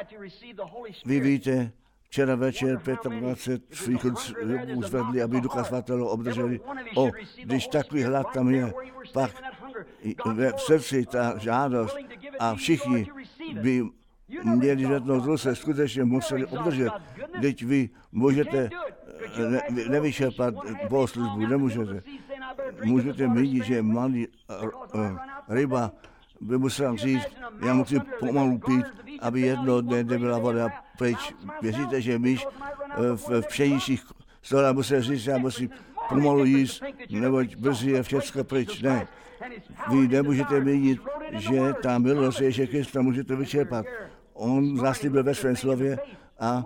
Vy víte, včera večer dvacet pět svých ruků zvedli, aby Ducha Svatého obdrželi. O, když takový hlad tam je, pak v srdci ta žádost a všichni by měli zvednout ruce, skutečně museli obdržet. Teď vy můžete ne, nevyčerpat bohoslužbu, nemůžete. Můžete vidět, že malý ryba by musel říct, já musím pomalu pít, aby jedno dne nebyla voda pryč. Věříte, že myš v, v pšeničích stolách musel říct, já musím pomalu jíst, neboť brzy je všechno pryč. Ne. Vy nemůžete vidět, že ta milost Ježíše Krista můžete vyčerpat. On zaslíbil ve svém slově a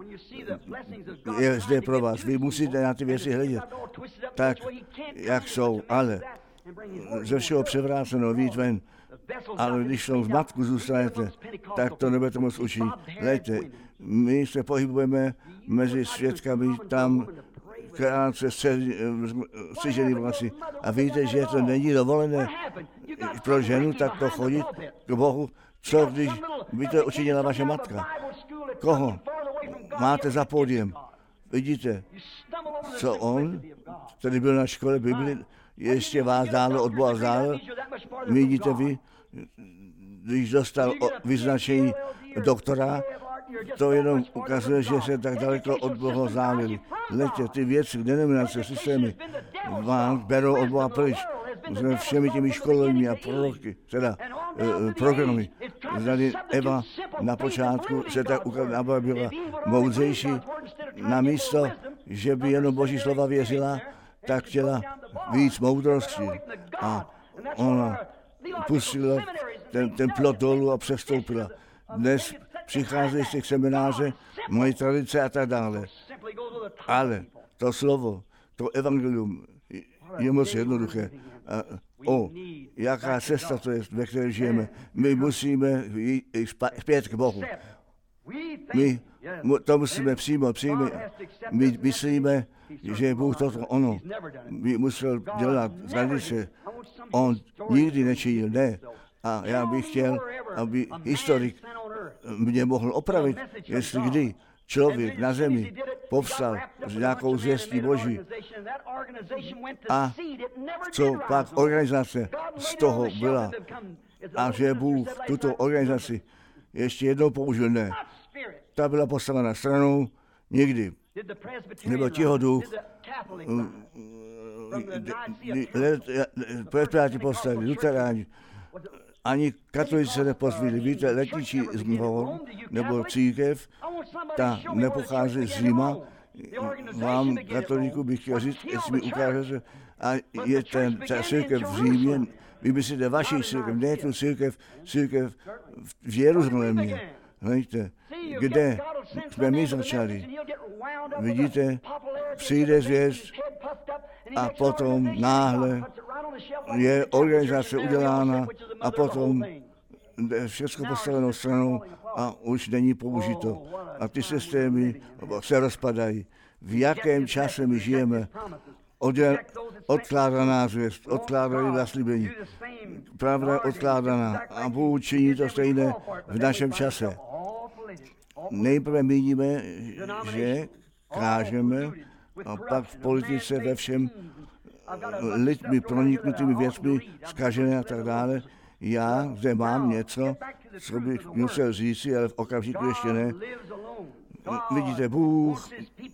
je zde pro vás. Vy musíte na ty věci hledět tak, jak jsou, ale ze všeho převráceno víc ven. Ale když v zmatku zůstanete, tak to nebudete moc učit. Lejte, my se pohybujeme mezi svědkami tam krátce střižený vlasy. A víte, že to není dovolené pro ženu takto chodit k Bohu. Co když by to učinila vaše matka? Koho máte za pódiem? Vidíte, co on, který byl na škole Bibli, ještě vás dále od Boha vzdálil? Vidíte vy, když dostal vyznačení doktora, to jenom ukazuje, že se tak daleko od Boha vzdálili. Letě, ty věci, denominace, systémy vám berou od Boha pryč. S všemi těmi školami a proroky, teda eh, programy. Zdali Eva na počátku se tak ukázala, byla moudřejší, na místo, že by jenom Boží slova věřila, tak chtěla víc moudrosti. A ona pustila ten, ten plot dolů a přestoupila. Dnes přicházejí z těch semináře, moje tradice a tak dále. Ale to slovo, to evangelium je moc jednoduché. A, o, jaká cesta to je, ve které žijeme. My musíme jít zpět k Bohu. My to musíme přijmout, přijmout. My myslíme, že Bůh toto ono by musel dělat tradice. On nikdy nečinil, ne. A já bych chtěl, aby historik mě mohl opravit, jestli kdy člověk na zemi povstal s nějakou zvěstí Boží. A co pak organizace z toho byla. A že Bůh tuto organizaci ještě jednou použil, ne. Ta byla postavena stranou nikdy. Nebo těho duch presbytáři postavili, luteráni ani katolici se nepozvili. Víte, Letičí zbor nebo církev, ta nepochází z Říma. Vám, katolíku, bych chtěl říct, jestli mi ukážete, a je ten, ta církev v Římě, vy myslíte vaši církev, ne tu církev, církev v Jeruzalémě. Víte, kde jsme my začali. Vidíte, přijde zvěst a potom náhle je organizace udělána a potom všechno postaveno stranou a už není použito. A ty systémy se rozpadají. V jakém čase my žijeme? Odjel, odkládaná zvěst, odkládají zaslíbení. Pravda je odkládaná a Bůh činí to stejné v našem čase. Nejprve míníme, že kážeme a pak v politice ve všem lidmi proniknutými věcmi zkažené a tak dále. Já zde mám něco, co bych musel říci, ale v okamžiku ještě ne. Vidíte, Bůh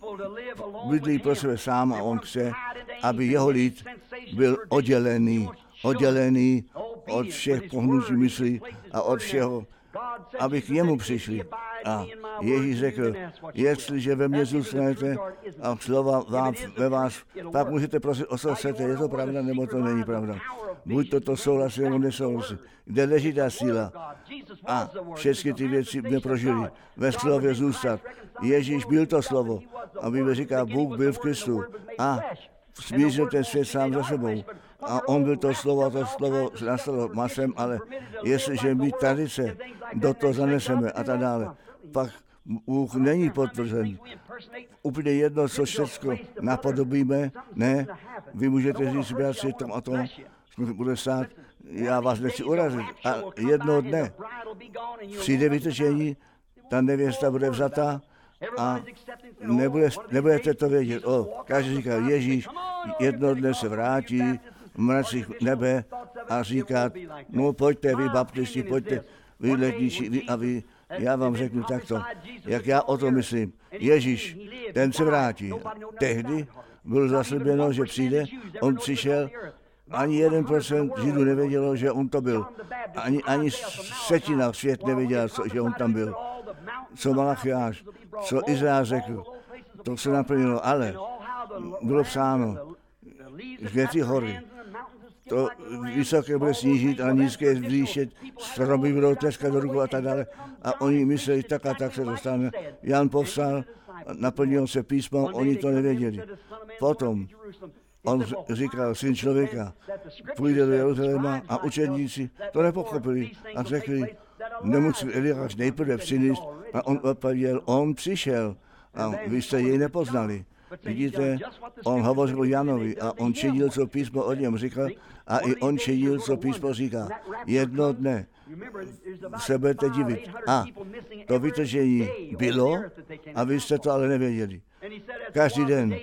bydlí pro sebe sám a on chce, aby jeho lid byl oddělený, oddělený od všech pohnutí myslí a od všeho, aby k němu přišli. A Ježíš řekl, jestliže ve mně zůstanete a slova vám, ve vás, pak můžete prosit o co chcete, je to pravda, nebo to není pravda. Buď to to souhlasí, nebo nesouhlasí. Kde leží ta síla? A všechny ty věci jsme prožili. Ve slově zůstat. Ježíš byl to slovo. A Bible říká, Bůh byl v Kristu. A smířil ten svět sám za sebou. A on byl to slovo, to slovo nastalo masem, ale jestliže my tradice do toho zaneseme a tak dále, pak Bůh není potvrzen. Úplně jedno, co všechno napodobíme, ne, vy můžete říct, bratři, tom a tom, bude stát, já vás nechci urazit. A jednoho dne přijde vytržení, ta nevěsta bude vzata a nebude, nebudete to vědět. O, každý říká, Ježíš jednoho dne se vrátí v mracích nebe a říká, no pojďte vy baptisti, pojďte vy letníči, vy a vy. Já vám řeknu takto, jak já o tom myslím. Ježíš, ten se vrátí. Tehdy bylo zaslíbeno, že přijde, on přišel, ani jeden procent Židů nevědělo, že on to byl. Ani, ani setina svět nevěděla, že on tam byl. Co Malachiáš, co Izrael řekl, to se naplnilo, ale bylo psáno, že ty hory, to vysoké bude snížit a nízké zvýšit, stromy budou tleskat do rukou a tak dále. A oni mysleli, tak a tak se dostane. Jan povstal, naplnil se písmo, oni to nevěděli. Potom on říkal, syn člověka, půjde do Jeruzaléma a učedníci to nepochopili a řekli, nemusí Eliáš nejprve přinést a on odpověděl, on přišel a vy jste jej nepoznali. Vidíte, on hovořil Janovi a on činil, co písmo o něm říkal a i on činil, co písmo říká. Jedno dne se budete divit. A to vytržení bylo a vy jste to ale nevěděli. Každý den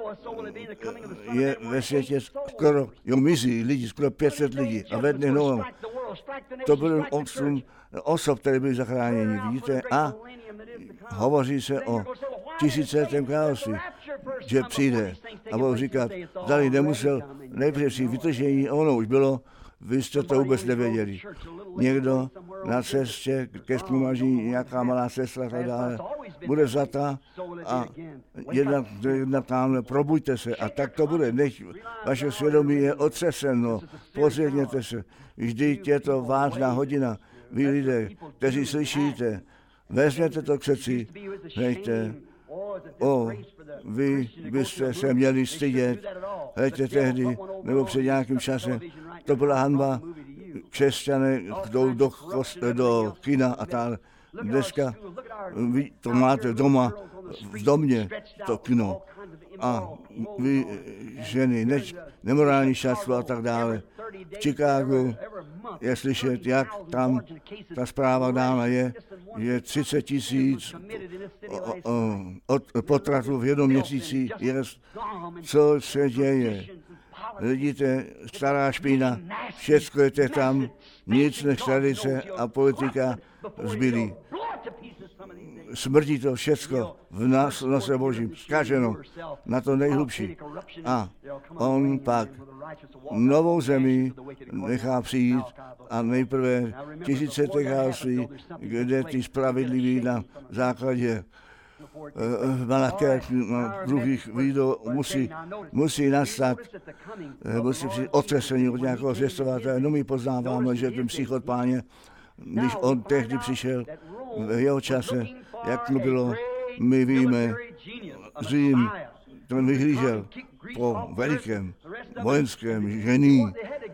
je ve světě skoro, jo, mizí lidi, skoro pět set lidí a ve dne Noem. To bylo osm osob, které byly zachráněni, vidíte, a hovoří se o tisíciletém království, že přijde a budou říkat, zdali nemusel nejprve si vytržení, ono už bylo, vy jste to vůbec nevěděli. Někdo na cestě ke zpomaží, nějaká malá sestra a tak dále, bude vzata a jedna, jedna tamhle, probuďte se a tak to bude. Nech vaše svědomí je otřeseno, pozvědněte se. Vždyť je to vážná hodina. Vy lidé, kteří slyšíte, vezměte to k srdci, hejte, o, vy byste se měli stydět, hejte tehdy, nebo před nějakým časem, to byla hanba, křesťané jdou do, do, do kina a tak. Dneska vy to máte doma, v domě, to kino. A vy, ženy, ne, nemorální šatstvo a tak dále. V Chicagu je slyšet, jak tam ta zpráva dána je, že třicet tisíc od potratů v jednom měsíci je, co se děje. Vidíte, stará špína, všecko je tam, nic než tradice a politika zbylí. Smrdí to všecko v nás, v nose Božím, zkaženo na to nejhlubší. A on pak novou zemi nechá přijít a nejprve tisícileté království, kde ty spravedliví na základě Malachiáš druhých výjdou musí, musí nastat, musí přijít otřesení od nějakého zvěstovatele. No my poznáváme, že ten příchod Páně, když on tehdy přišel v jeho čase, jak to bylo, my víme, Řím, ten vyhlížel po velikém vojenském žení,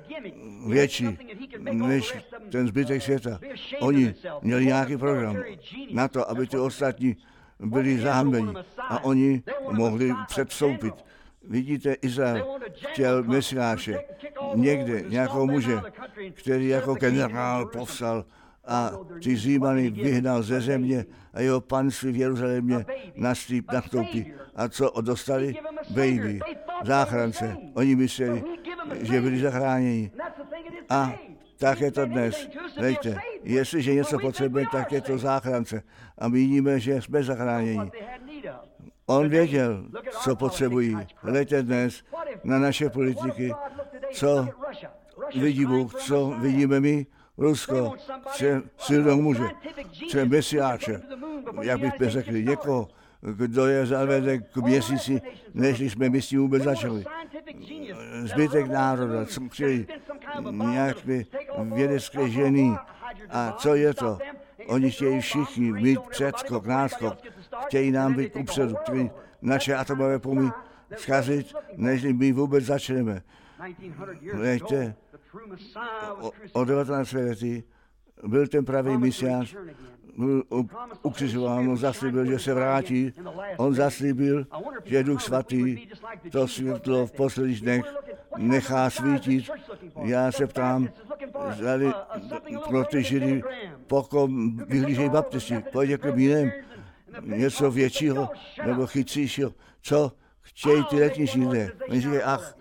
větší než ten zbytek světa. Oni měli nějaký program na to, aby ty ostatní byli zahambeni a oni mohli předstoupit. Vidíte, Izrael chtěl Mesiáše, někde nějakého muže, který jako generál povstal a ty Římany vyhnal ze země a jeho panství v Jeruzalémě nastoupí. A co dostali? Baby, záchrance. Oni mysleli, že byli zachráněni. A tak je to dnes. Hejte, jestliže něco potřebuje, tak je to záchrance. A my vidíme, že jsme zachráněni. On věděl, co potřebují. Hledajte dnes na naše politiky, co vidí Bůh, co vidíme my. Rusko chce silného muže, chce Mesiáše, jak bychom řekli, někoho, kdo je zavede k měsíci, než jsme my s tím vůbec začali. Zbytek národa, co chtějí, nějaké vědecké ženy. A co je to? Oni chtějí všichni mít předskok, náskok, chtějí nám být upředu, chtějí naše atomové pomy zkazit, než my vůbec začneme. Víte, o, o devatenáct letí byl ten pravý mesiáš, byl ukřižován, on zaslíbil, že se vrátí, on zaslíbil, že Duch Svatý to světlo v posledních dnech nechá svítit. Já se ptám, zdali pro ty Židy, pokud vyhlížejí baptisti, pojď k jiném, něco většího nebo chytřejšího, co chtějí ty letniční lidé. Oni říkají, ach,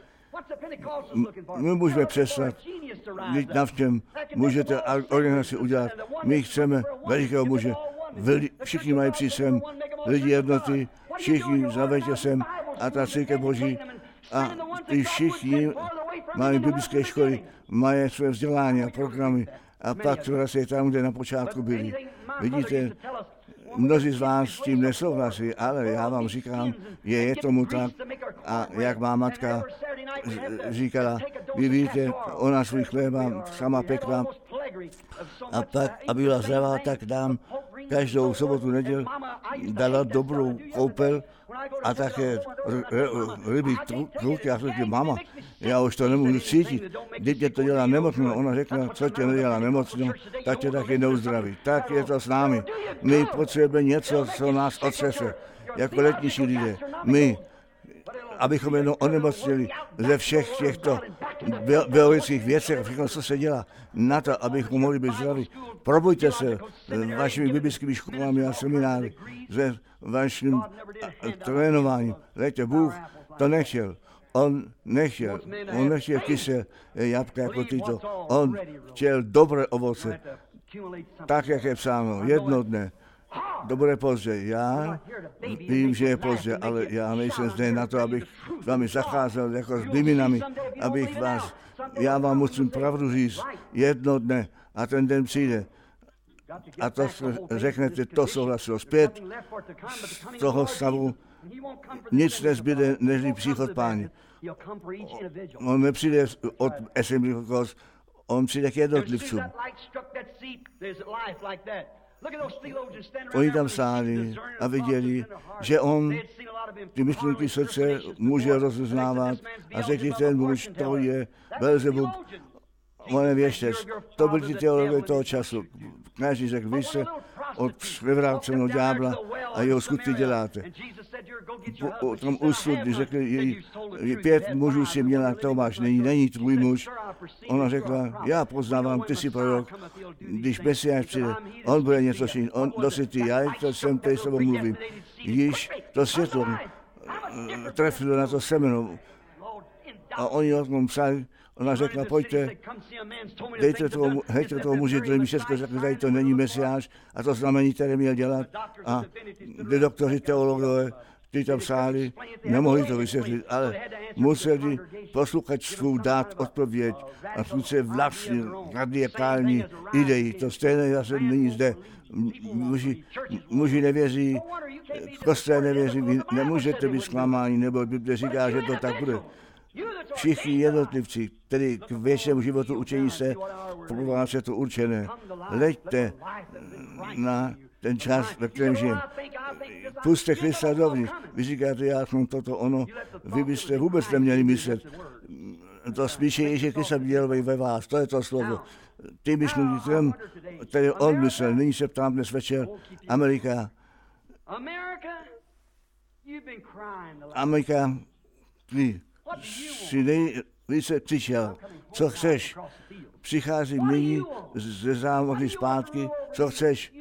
my můžeme přestat, když navštěm můžete organizaci udělat. My chceme velikého muže. Všichni mají přijít sem, lidi jednoty, všichni zaveďte sem a ta církev Boží. A ty všichni mají biblické školy, mají své vzdělání a programy. A pak to je tam, kde na počátku byli. Vidíte, mnozí z vás s tím nesouhlasí, ale já vám říkám, že je tomu tak. A jak má matka říkala, vy víte, ona svůj chléba sama pekla a pak, aby byla zdravá, tak dám každou sobotu, neděl dala dobrou koupel a také rybí truky. Já řekl, mama, já už to nemůžu cítit. Dítě to dělá nemocno. Ona řekla, co tě nedělá nemocno, tak tě taky neuzdraví. Tak je to s námi. My potřebujeme něco, co nás otřese. Jako letniční lidé. My, abychom jenom onemocnili ze všech těchto biologických věcech, všechno, co se dělá, na to, abychom mohli být zdraví. Probujte se vašimi biblickými školami a semináři, se vaším trénováním. Lejte, Bůh to nechtěl. On nechtěl, on nechtěl kyselé jabka jako tyto. On chtěl dobré ovoce, tak, jak je psáno, jedno dne. Dobré pozdě. Já vím, že je pozdě, ale já nejsem zde na to, abych s vámi zacházel jako s byminami, abych vás, já vám musím pravdu říct, jedno dne a ten den přijde. A to řeknete, to souhlasilo zpět z toho stavu. Nic nezbyde, než příchod Páně. On nepřijde od Assembly of God, on přijde k jednotlivcům. Oni tam stáli a viděli, že on ty myšlenky srdce může rozeznávat a řekli, ten muž, to je Belzebub, on je věštec. To byli ty teologové toho času. Každý řekl, vy se od vyvráceného ďábla a jeho skutky děláte. O tom úsud, když řekli, pět mužů si měla, Tomáš, není, není tvůj muž. Ona řekla, já poznávám, ty jsi prorok, když Mesiáš přijde, on bude něco činit, on dosytý, já to jsem, tady s tebou mluvím. Když to světlo trefilo na to semeno a oni o tom psali, ona řekla, pojďte, dejte toho, hejte toho muži, který mi všechno řekl, tady to není Mesiáš a to znamení, které měl dělat. A ty doktoři, teologové, ty tam sáli, nemohli to vysvětlit, ale museli posluchačstvu dát odpověď a sice vlastní radikální idei. To stejné zase nyní zde. Muži, muži nevěří, kostel nevěří, vy nemůžete být zklamáni, nebo Bible říká, že to tak bude. Všichni jednotlivci, tedy k věčnému životu učení se, pro vás je to určené. Leďte na ten čas, ve kterém žijeme. Puste Krista dovnitř. Vy říkáte, já jsem toto, ono. Vy byste vůbec neměli myslet. To spíše Ježíš Krista dělal ve vás. To je to slovo. Ty myšlenky, ten, který on myslel. Nyní se ptám dnes večer. Amerika. Amerika, ty jsi nejvíce přišel. Co chceš? Přicházím nyní ze zámky zpátky. Co chceš?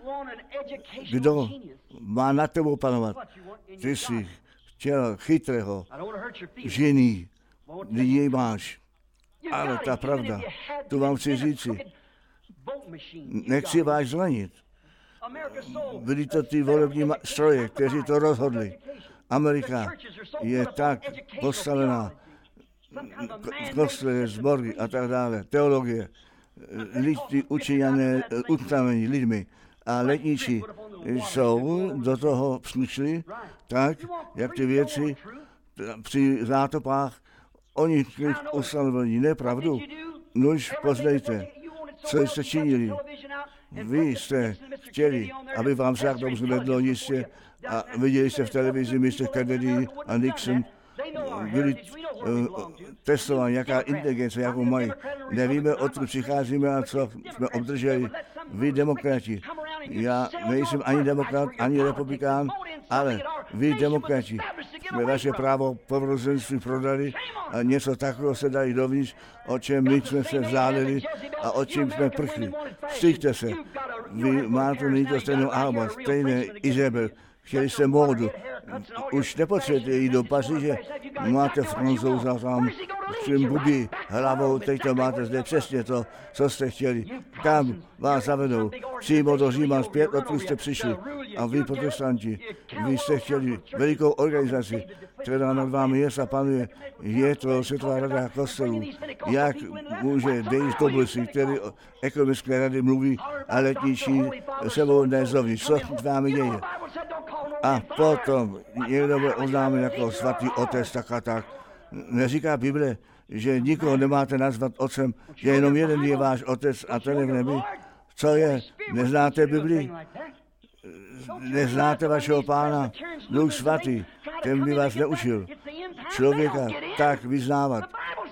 Kdo má nad tebou panovat? Ty jsi chtěl chytrého, žený, nyní jej máš. Ale ta pravda, tu vám chci říci, nechci vás zranit. Byli to ty volební stroje, kteří to rozhodli. Amerika je tak postavená, kostely, sbory a tak dále, teologie, lidi učiněné, utnavení lidmi a letníči jsou do toho přišli tak, jak ty věci při zátopách oni ustanovení, nepravdu. Nož poznejte, co jste činili. Vy jste chtěli, aby vám však dobře vedlo jistě a viděli jste v televizi mister Kennedy a Nixon, byli uh, testováni, jaká inteligence, jakou mají. Nevíme, odkud přicházíme a co jsme obdrželi. Vy demokrati, já nejsem ani demokrat, ani republikán, ale vy demokrati, jsme vaše právo povrozenství prodali a něco takového se dají dovnitř, o čem my jsme se vzdálili a o čem jsme prchli. Vstyďte se, vy máte nyní to stejnou Alba, stejné Izabel, chtěli jste módu. Už nepotřebujete jít do Paříže, máte Francouza tam s tím bubí hlavou, teď to máte zde přesně to, co jste chtěli. Tam vás zavedou, přímo do Říma zpět, odkud jste přišli. A vy, protestanti, vy jste chtěli velikou organizaci, která nad vámi je a panuje, je to Světová rada kostelů. Jak může Dave Douglasy, který o ekonomické rady mluví a letničí sebou dnes dovnitř, co s vámi děje. A potom někdo bude oznámen jako svatý otec, tak a tak. Neříká Bible, že nikoho nemáte nazvat otcem, že jenom jeden je váš otec a ten je v nebi. Co je? Neznáte Bibli? Neznáte vašeho pána? Duch svatý, ten by vás neučil člověka tak vyznávat.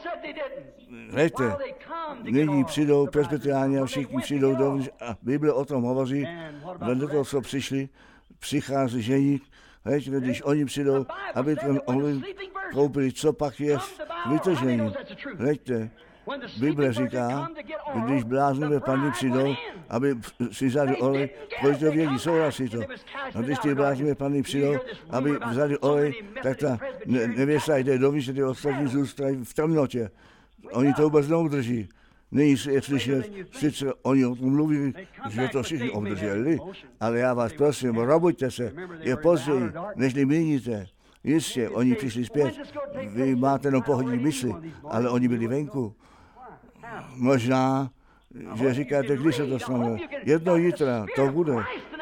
Hleďte, nyní přijdou presbyteriáni a všichni přijdou dovnitř a Bible o tom hovoří, vedle toho, co přišli, přichází ženík, hleďte, když oni přijdou, aby ten ohledně koupili, co pak je vytržení. Hleďte, Bible říká, když bláznivé paní přijdou, aby si vzali olej, proč to vědí, souhlasí to. A když ty bláznivé paní přijdou, aby vzali olej, tak ta nevěsta jde dovnitř, že ty ostatní zůstají v temnotě. Oni to vůbec neudrží. Nyní si je slyšet, sice oni o tom mluví, že to všichni obdrželi, ale já vás prosím, robujte se, je později, než míníte. Jistě, oni přišli zpět, vy máte jenom pohodní mysli, ale oni byli venku. Možná, že říkáte, když se to stane. Jedno jitra, to bude.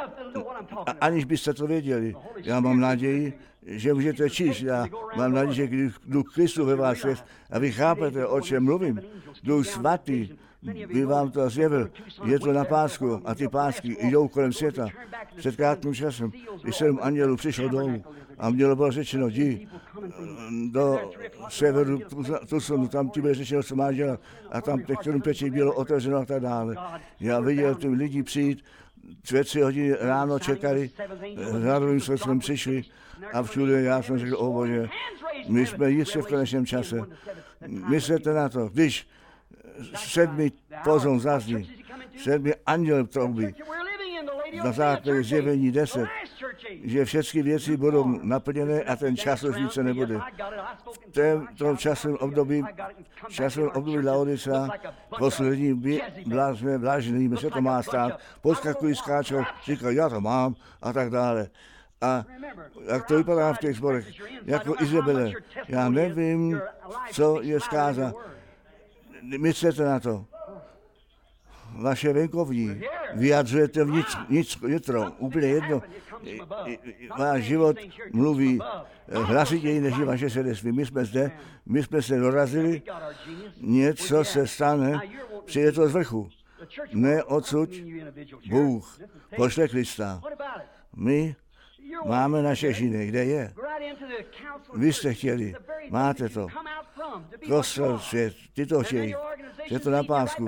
A aniž byste to věděli, já mám naději, že můžete číst. Já mám naději, že když Duch Kristu ve vás je a vy chápete, o čem mluvím, Duch svatý by vám to zjevil. Je to na pásku a ty pásky jdou kolem světa. Před krátkým časem, když sedm andělů přišlo dolů a mělo bylo řečeno, jdi do severu Tucsonu, tam ti bude řečeno, co máš dělat. A tam těch sedm pečí bylo otevřeno a tak dále. Já viděl ty lidi přijít, dvě, tři hodiny ráno čekali, řádovým způsobem přišli a všude já jsem řekl, o Bože, my jsme jistě v konečném čase. Myslete na to, když sedmi pozon zazní, sedmi anděl troubí, na základě zjevení deset, že všechny věci budou naplněné a ten čas už více nebude. V tom časovém období, časovém období Laodicea, poslední blázné, vlážný, se to má stát, podskakují, skáčou, říkají, já to mám a tak dále. A jak to vypadá v těch sborech, jako Izabele, já nevím, co je zkáza. Myslete na to. Vaše venkovní, vyjadřujete vnitř, vnitř, vnitro, úplně jedno. Váš život mluví hlasitěji než vaše svědectví. My jsme zde, my jsme se dorazili, něco se stane, přijde to z vrchu. Ne odsud, Bůh pošle Krista. My máme naše žiny, kde je? Vy jste chtěli, máte to. Kostel, svět, ty to chtějí. Je to na pásku.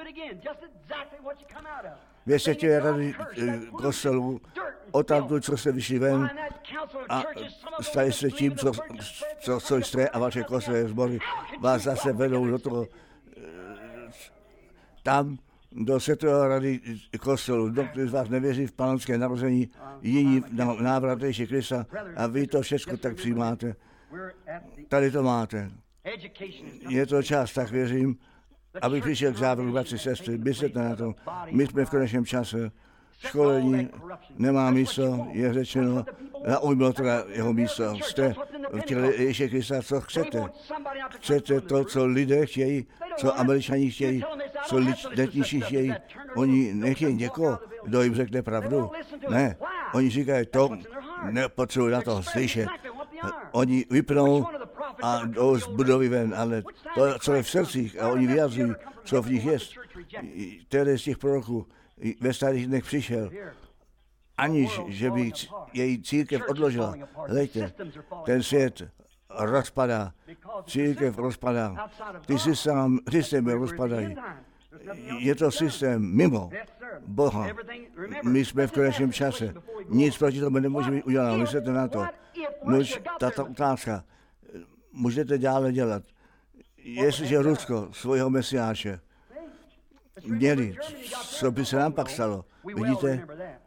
Vy jste chtěli rady kostelu, odtamtud, co jste vyšli ven a stali se tím, co, co, co jste a vaše kostely sbory vás zase vedou do toho tam, do světové rady kostelu. Doktor z vás nevěří v panonské narození, jiní na návrat Ježíše Krista a vy to všechno tak přijímáte. Tady to máte. Je to čas, tak věřím, aby přišel k závěru, bratři, sestry, myslete na to. My jsme v konečném čase. Školení nemá místo, je řečeno, zaujmilo teda jeho místo. Jste v těle Ježíše Krista, co chcete. Chcete to, co lidé chtějí, co Američani chtějí, co letniční chtějí. Oni nechtějí někoho, kdo jim řekne pravdu. Ne, oni říkají, to nepotřebuji na to slyšet. Oni vypnou a jdou z budovy ven, ale to, co je v srdcích, a oni vyjadřují, co v nich je. Který z těch proroků ve starých dnech přišel, aniž, že by její církev odložila. Hleďte, ten svět rozpadá, církev rozpadá, ty systémy rozpadají. Je to systém mimo Boha. My jsme v konečném čase. Nic proti tomu nemůžeme udělat. Myslíte na to. Nož, tato otázka. Můžete dále dělat. Jestliže Rusko svého mesiáše měli, co by se nám pak stalo. Vidíte,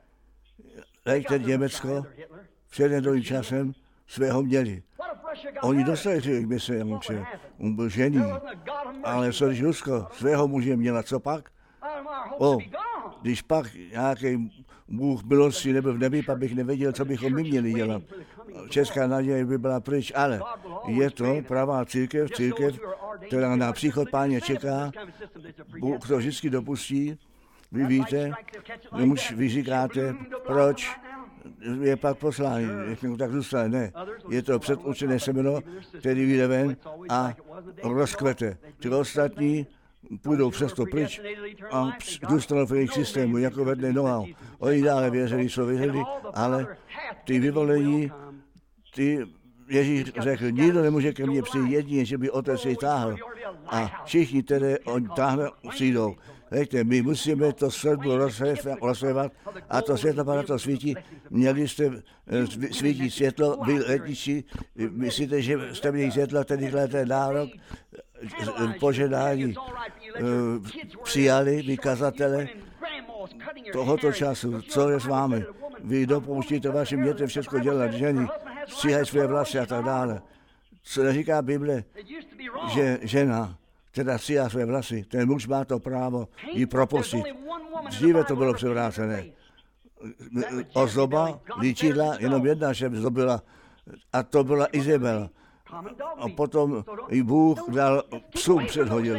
lejte Německo před nedolým časem svého měli. Oni dostali těch mesiáše, on byl žený, ale co když Rusko svého muže měla, co pak? O, když pak nějaký Bůh milosti nebyl v nebi, pak bych nevěděl, co bychom my měli dělat. Česká naděje by byla pryč, ale je to pravá církev, církev, která na příchod Páně čeká. Bůh to vždycky dopustí. Vy víte, už vy říkáte, proč je pak poslání, tak zůstane. Ne, je to předurčené semeno, který vyjde ven a rozkvete. Ty ostatní půjdou přesto pryč a zůstanou v jejich systému, jako vedne nohou. Oni dále věřili, co věřili, ale ty vyvolení, ty Ježíš řekl, nikdo nemůže ke mně přijít jedině, že by otec jej táhl. A všichni, které on táhne, přijdou. Hejte, my musíme to světlo rozsvěvat a to světlo para to svítí. Měli jste svítí světlo, vy letničí, myslíte, že jste měli světlo, tedy ten nárok, požadání přijali vykazatele tohoto času, co je s vámi. Vy dopouštíte vašim dětem všechno dělat, ženy, stříhají své vlasy a tak dále. Co neříká Bible, že žena, teda stříhá své vlasy, ten muž má to právo ji propustit. Dříve to bylo převrácené. Ozdoba, líčidla, jenom jedna že zdobila, a to byla Izabela. A potom i Bůh dal psům předhodil.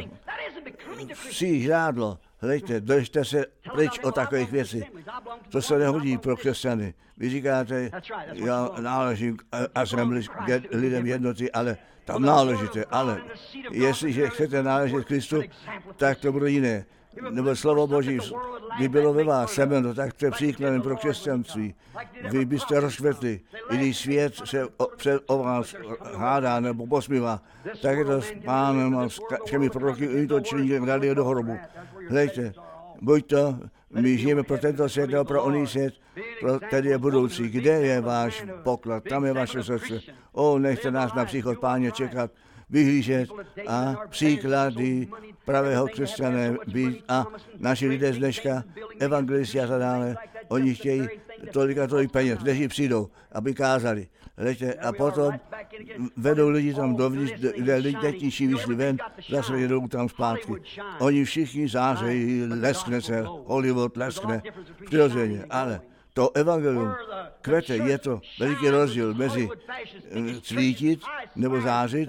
Psí žádlo. Hleďte, držte se pryč o takových věcí. To se nehodí pro křesťany. Vy říkáte, já náležím a jsem lidem jednoty, ale tam náležíte. Ale jestliže chcete náležet Kristu, tak to bude jiné. Nebo slovo Boží by bylo ve vás semeno, tak to je příkladem pro křesťanství. Vy byste rozkvetli, i když svět se o, před, o vás hádá nebo posmívá, tak je to s Pánem a s všemi proroky, oni to činí, dali do hrobu. Hleďte, buď to, my žijeme pro tento svět, nebo pro oný svět, pro tedy je budoucí. Kde je váš poklad? Tam je vaše srdce. O, nechte nás na příchod Páně čekat, vyhlížet a příklady pravého křesťané být a naši lidé z dneška, evangelisti a tak dále, oni chtějí tolik a tolik peněz, kteří přijdou, aby kázali. Leďte, a potom vedou lidi tam dovnitř, kde lidetnější vyšli ven, zase jedou tam zpátky. Oni všichni zářejí, leskne se, Hollywood leskne, přirozeně, ale to evangelium kvete, je to veliký rozdíl mezi cvítit nebo zářit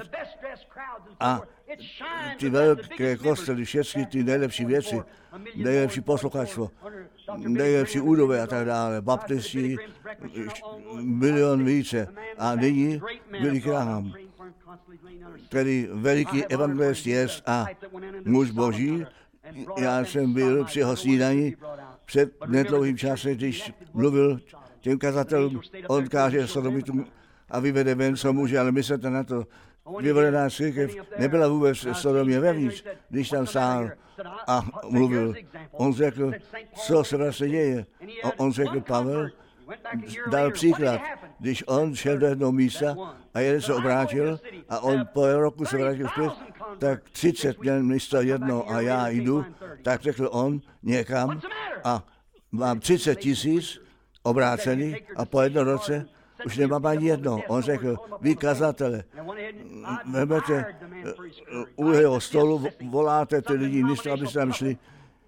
a ty velké kostely, všechny ty nejlepší věci, nejlepší posluchačstvo, nejlepší údové a tak dále, baptisti, milion více. A nyní Billy Graham, který veliký evangelist je a muž boží. Já jsem byl při jeho snídani před nedlouhým časem, když mluvil těm kazatelům, on káže sodomitům a vyvede ven, co může, ale myslete na to, vyvolená církev nebyla vůbec Sodomě vevnitř, když tam stál a mluvil. On řekl, co se vlastně děje. A on řekl, Pavel dal příklad, když on šel do jednoho místa a jeden se obrátil a on po roku se vrátil zpět, tak třicet měl místo jedno a já jdu, tak řekl on někam a mám třicet tisíc obrácených a po jednom roce už nemám ani jedno. On řekl, vy kazatele, vezmete u jeho stolu, voláte ty lidi, místo, abyste tam šli.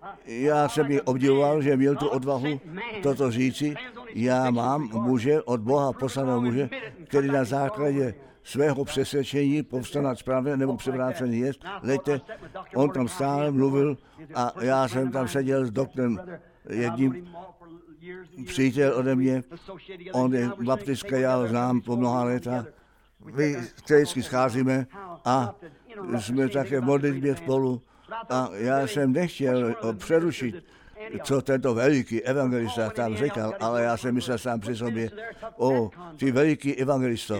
Já jsem ji obdivoval, že měl tu odvahu toto říci. Já mám muže, od Boha poslaného muže, který na základě svého přesvědčení povstanat správně nebo převrácený jest. Leďte, on tam stál, mluvil a já jsem tam seděl s doktorem jedním, přítel ode mě, on je baptistka, já ho znám po mnoha letech. My vždycky scházíme a jsme také v modlitbě spolu a já jsem nechtěl přerušit, co tento veliký evangelista tam říkal, ale já jsem myslel sám při sobě, o, ty veliký evangelisto,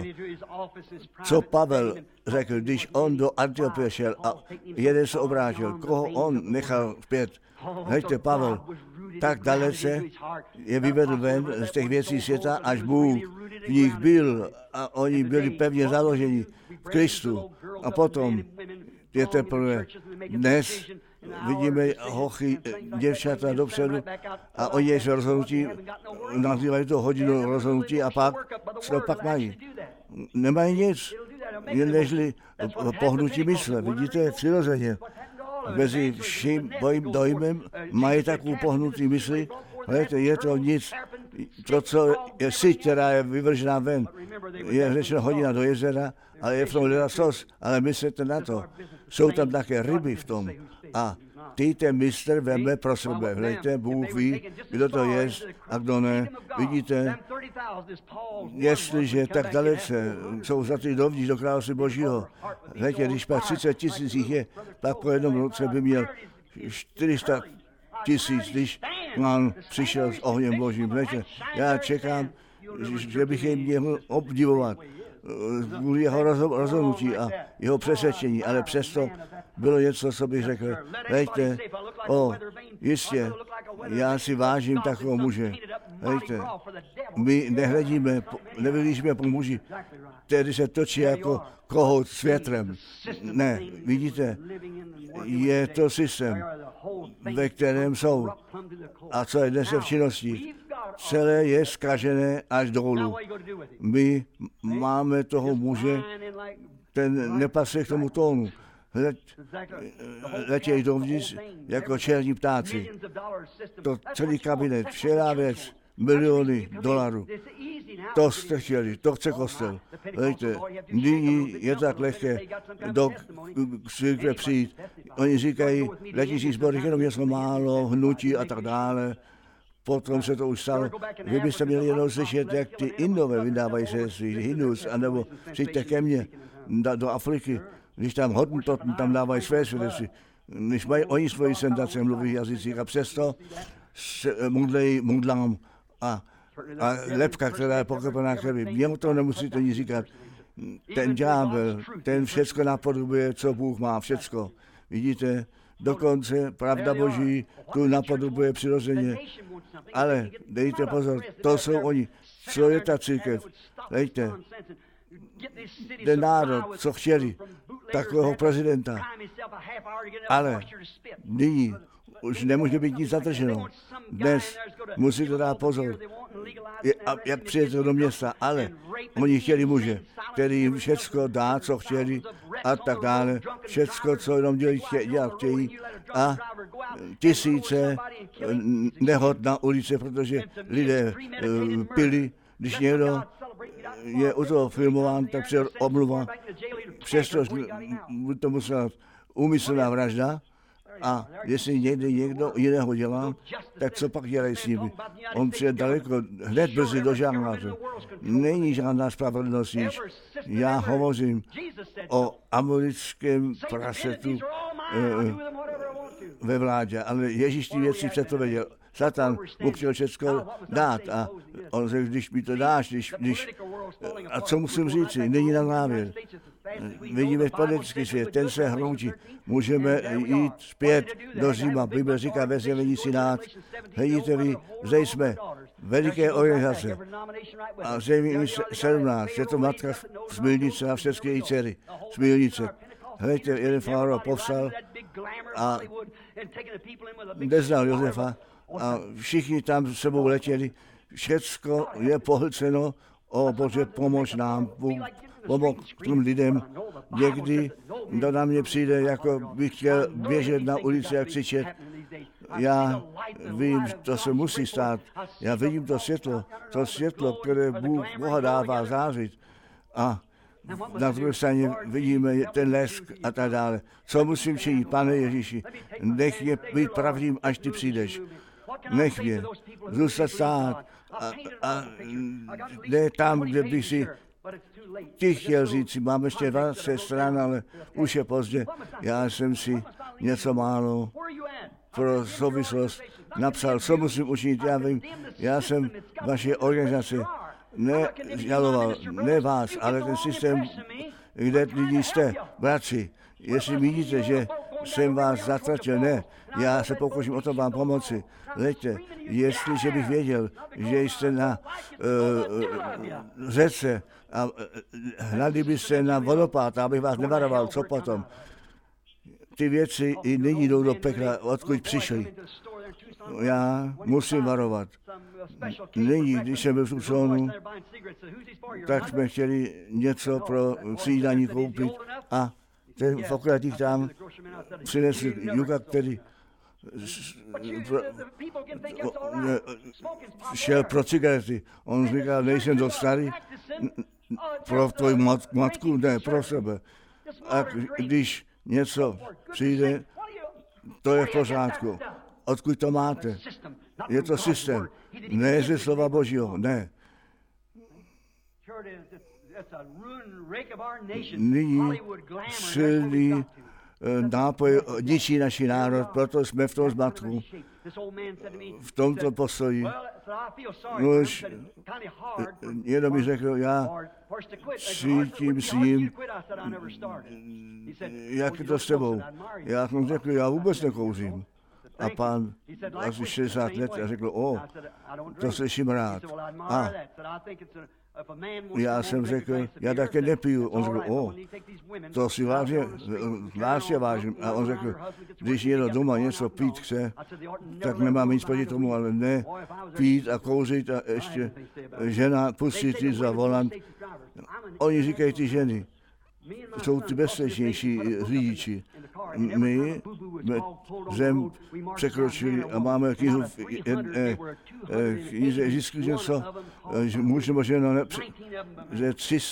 co Pavel řekl, když on do Antiochie šel a jeden se obrátil, koho on nechal zpět. Hejte, Pavel tak dalece je vyvedl ven z těch věcí světa, až Bůh v nich byl a oni byli pevně založeni v Kristu. A potom je teprve dnes vidíme hochy, děvčata dopředu a oni jsou rozhodnutí, nazývají to hodinu rozhodnutí a pak, co pak mají? Nemají nic, jen nežli pohnutí mysle, vidíte, přirozeně. Mezi vším bojím dojmem mají takovou pohnutý mysli, hledajte, je to nic, to, co je síť, která je vyvržená ven, je řečeno hodina do jezera, ale je v tom leda sos, ale myslete na to, jsou tam také ryby v tom a ty ten mistr veme pro sebe, hledajte, Bůh ví, kdo to je a kdo ne, vidíte, jestliže tak dalece jsou zatý dovnitř do království Božího, hledajte, když pak třicet tisíc jich je, pak po jednom roce by měl čtyři sta tisíc, když on přišel s ohněm Božím, hledajte, já čekám, že bych jej měl obdivovat, kvůli jeho rozhodnutí a jeho přesvědčení, ale přesto bylo něco, co bych řekl, hejte, o, jistě, já si vážím takového muže, hejte, my nehledíme, nevylížíme po muži, který se točí jako kohout s větrem, ne, vidíte, je to systém, ve kterém jsou, a co je dnes v činnosti, celé je zkažené až dolů. My máme toho muže, ten nepasuje k tomu tónu. Let, letějí dovnitř jako černí ptáci. To celý kabinet, všelá věc, miliony dolarů. To jste chtěli, to chce kostel. Lejte, nyní je tak lehké do církve přijít. Oni říkají, letící sbory, jenom něco málo, hnutí a tak dále. Potom se to už stalo. Vy byste měli jenom slyšet, jak ty Indové vydávají se svých Hindus, anebo přijďte ke mně do Afriky, když tam Hottentot tam dávají své svědectví, když mají oni svoji sentace, mluví v jazycích a přesto se mudlejí mudlám a, a lepka, která je pokropená krví. Měmu to nemusíte nic říkat. Ten ďábel, ten všecko napodobuje, co Bůh má, všecko. Vidíte, dokonce pravda Boží tu napodobuje přirozeně. Ale dejte pozor, to jsou oni. Co je ta církev? Dejte. Ten národ, co chtěli, takového prezidenta. Ale nyní už nemůže být nic zadrženo. Dnes musíte dát pozor, jak přijete do města, ale oni chtěli muže, který jim všecko dá, co chtěli a tak dále. Všecko, co jenom dělat chtějí. A tisíce nehod na ulici, protože lidé pili. Když někdo je u toho filmován, tak se omluvá. Přesto to musela úmyslná vražda. A jestli někdy někdo jiného dělá, tak co pak dělají s nimi? On přijde daleko, hned brzy do žárnáře. Není žádná spravedlnost již. Já hovořím o americkém prasetu e, ve vládě, ale Ježíš ty věci předpověděl. Satan mu chtěl všechno dát a on řekl, když mi to dáš, když, když, a co musím říct, není na závěr. Vidíme politický svět, ten se hroutí. Můžeme jít zpět do Říma. Bible říká ve Zjevení třináct. Hledíte vy, zde jsme veliké organizace. A Zjevení sedmnáct, je to matka Smilnice a všechny její dcery. Smilnice. Hledajte, jeden faraon povstal a neznal Josefa a všichni tam s sebou letěli. Všecko je pohlceno, o Bože, pomož nám, pomož těm lidem. Někdy to na mě přijde, jako bych chtěl běžet na ulici a křičet. Já vím, to se musí stát. Já vidím to světlo, to světlo, které Bůh Boha dává zářit. A na druhé straně vidíme ten lesk a tak dále. Co musím činit, Pane Ježíši? Nech mě být pravdivým, až ty přijdeš. Nech mě zůstat stát a, a ne tam, kde bych si ty chtěl říct, mám ještě dvacet stran, ale už je pozdě. Já jsem si něco málo pro souvislost napsal, co musím učinit, já vím, já jsem vaše organizace nežaloval, ne vás, ale ten systém, kde lidi jste, bratři, jestli vidíte, že jsem vás zatratil, ne, já se pokouším o to vám pomoci. Leďte, jestliže bych věděl, že jste na uh, řece a uh, hledali byste na vodopád, abych vás nevaroval, co potom? Ty věci i nyní jdou do pekla, odkud přišli. Já musím varovat. Nyní, když jsem byl v Tucsonu, tak jsme chtěli něco pro snídaní koupit a ten fokratník tam přinesl Juga, který pro, šel pro cigarety. On říkal, nejsem dost starý pro tvoji mat, matku, ne, pro sebe. A když něco přijde, to je v pořádku. Odkud to máte? Je to systém. Ne ze slova Božího, ne. Nyní silný nápoj ničí naši národ, proto jsme v tom zmatku, v tomto postoji. No už jenom mi řekl, já cítím s ním, jak je to s tebou. Já jsem řekl, já vůbec nekouřím. A pán asi šedesát let a řekl, o, to slyším rád. A já jsem řekl, já také nepiju. On řekl, o, to si vážně, vážně vážím. A on řekl, když někdo doma něco pít chce, tak nemám nic proti tomu, ale ne pít a kouřit a ještě žena pustit ji za volant. Oni říkají ty ženy, jsou ty bezpečnější řidiči. My jsme zem překročili a máme knihu v knize zjistili něco, že muž nebo žena, ne, že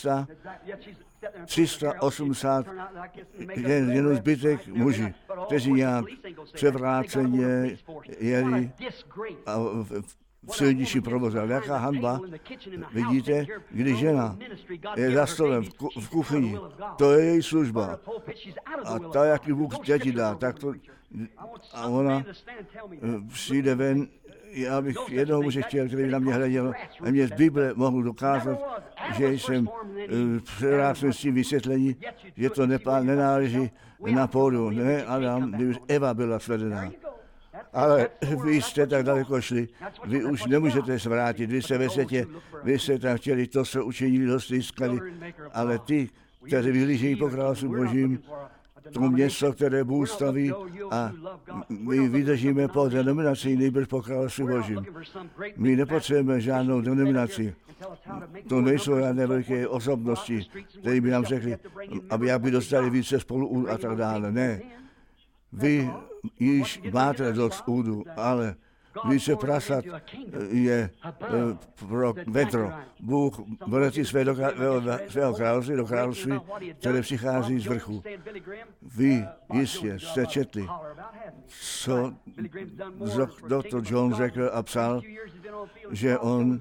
tři sta osmdesát jen, jenom zbytek muži, kteří nějak převráceně jeli a v, v silniční provozu. Jaká hanba, vidíte, když žena je za stolem v, ku, v kuchyni, to je její služba. A ta, jaký Bůh děti dá, tak to, a ona přijde ven, já bych jednoho muže chtěl, který na mě hleděl, a mě z Bible mohl dokázat, že jsem převrácen s tím vysvětlení, že to nepá, nenáleží na půdu. Ne, Adam, když Eva byla svedená. Ale vy jste tak daleko šli, vy už nemůžete se vrátit, vy jste ve světě, vy jste tam chtěli to, co učinili, dostali, ale ty, kteří vyhlížejí po království Božím, to město, které Bůh staví a my vydržíme po denominaci, nejbrž po království Božím. My nepotřebujeme žádnou denominaci. To nejsou žádné velké osobnosti, které by nám řekli, aby jak by dostali více spolu a tak dále. Ne. Vy již máte dost údu, ale více prasat je pro vetro. Bůh vrátí svého, svého království do království, které přichází z vrchu. Vy jistě jste četli, co doktor John řekl a psal, že on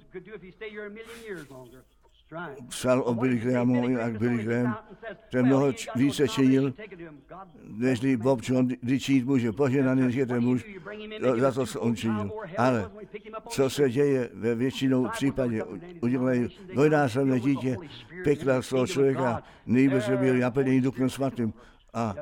psal o Billy Grahamu, jak Billy Graham, ten mnoho č- více činil, nežli Bob John, kdy činit může. Požehnaný je ten muž za to, co on činil. Ale co se děje ve většinou případě, udělají dvojnásobné dítě, pekla z toho člověka, nejbrž se byl naplněný Duchem Svatým. A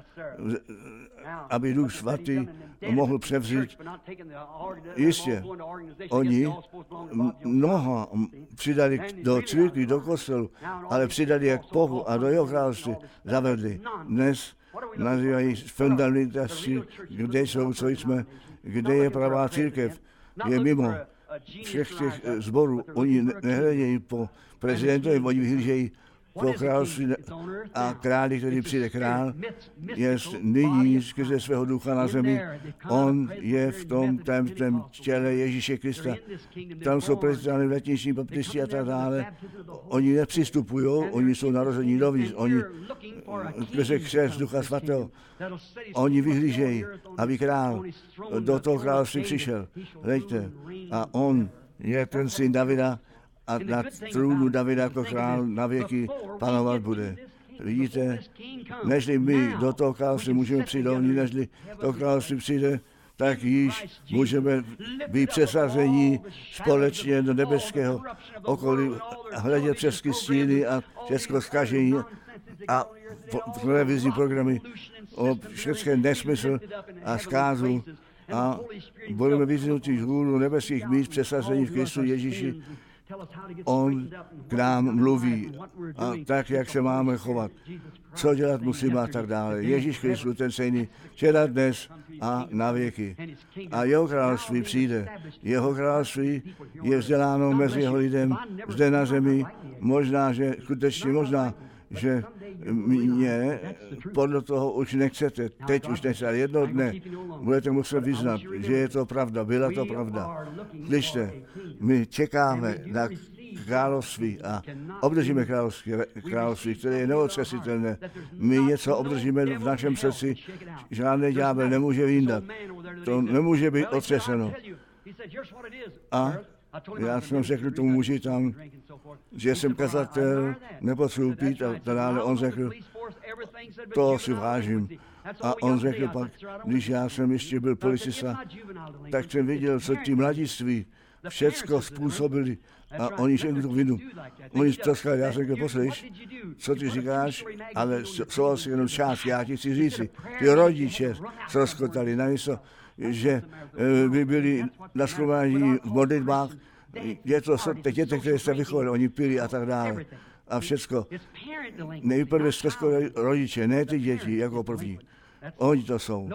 aby Duch Svatý mohl převzít. Jistě, oni mnoho přidali do církví, do kostelu, ale přidali jak Bohu a do jeho království zavedli. Dnes nazývají fundamentalisti, kde jsou, co jsme, kde je pravá církev, je mimo všech těch zborů. Oni nehledějí po prezidentovi, oni vyhlížejí po království a králi, který přijde král, je nyní skrze svého ducha na zemi. On je v tom tajemném těle Ježíše Krista. Tam jsou prezidenti, letniční baptisti a tak dále. Oni nepřistupují, oni jsou narození noví, oni skrze křest ducha svatého. Oni vyhlížejí, aby král do toho království přišel. Hleďte, a on je ten syn Davida, a na trůnu Davida jako král na věky panovat bude. Vidíte, nežli my do toho království můžeme přijít, nežli to království přijde, tak již můžeme být přesazení společně do nebeského okolí, hledět přes stíny a všechno zkažení a televizní programy o všechny nesmysl a zkázu a budeme vyznuti hůru nebeských míst přesazení v Kristu Ježíši. On k nám mluví a tak, jak se máme chovat, co dělat musíme a tak dále. Ježíš Kristus, ten stejný, včera, dnes a na věky. A jeho království přijde. Jeho království je vzděláno mezi jeho lidem zde na zemi. Možná, že skutečně možná, že mě podle toho už nechcete, teď už nechcete, ale jednoho dne budete muset vyznat, že je to pravda, byla to pravda. Slyšte, my čekáme na království a obdržíme království, království, které je neotřesitelné. My něco obdržíme v našem srdci, žádný ďábel nemůže vyndat. To nemůže být otřeseno. A já jsem řekl tomu muži tam, že jsem kazatel, nepotřebuji pít a dále. On řekl, to si vážím. A on řekl pak, když já jsem ještě byl policista, tak jsem viděl, co ti mladiství všecko způsobili a oni všechno tu vinu. Oni to сказали, já jsem řekl, poslyš, co ty říkáš, ale jsou asi jenom část, já ti chci říci. Ty rodiče se rozkotali na něco, že by byli na shromáždění v modlitbách, je to děti, které se vychovali, oni pili a tak dále. A všecko. Nejprve zkazko rodiče, ne ty děti jako první. Oni to jsou.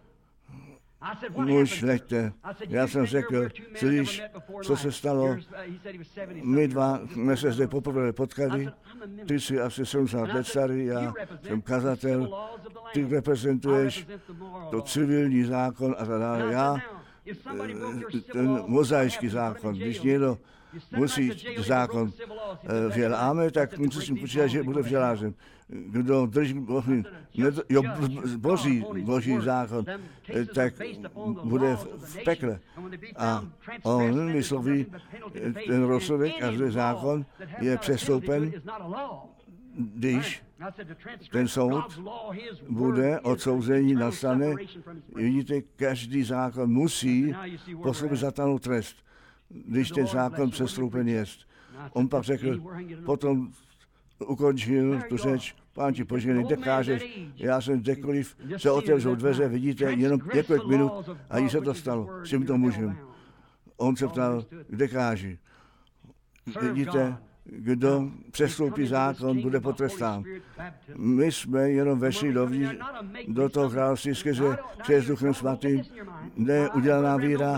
Muž, leďte. Já jsem řekl, slyš, co se stalo. My dva jsme se zde poprvé potkali. Ty jsi asi sedmdesát let starý, já jsem kazatel. Ty reprezentuješ to civilní zákon a tak dále. Já ten mozaický zákon. Když někdo musí zákon vželáme, tak musím počítat, že bude vželářem. Kdo drží boží, jo, boží, boží zákon, tak bude v pekle. A on vysloví ten rozsudek, každý zákon je přestoupen, když ten soud bude, odsouzení nastane. Vidíte, každý zákon musí po sobě zatáhnout trest, když ten zákon přestoupen je. On pak řekl, potom ukončil tu řeč, Pán ti požehnej, kde kážeš, já jsem kdekoliv, se otevřou dveře, vidíte, jenom několik minut a jí se to stalo s tímto mužem. On se ptal, kde káži. Vidíte, kdo přestoupí zákon, bude potrestán. My jsme jenom vešli dovnitř do toho království skrze přes Duchem Svatým, ne udělaná víra.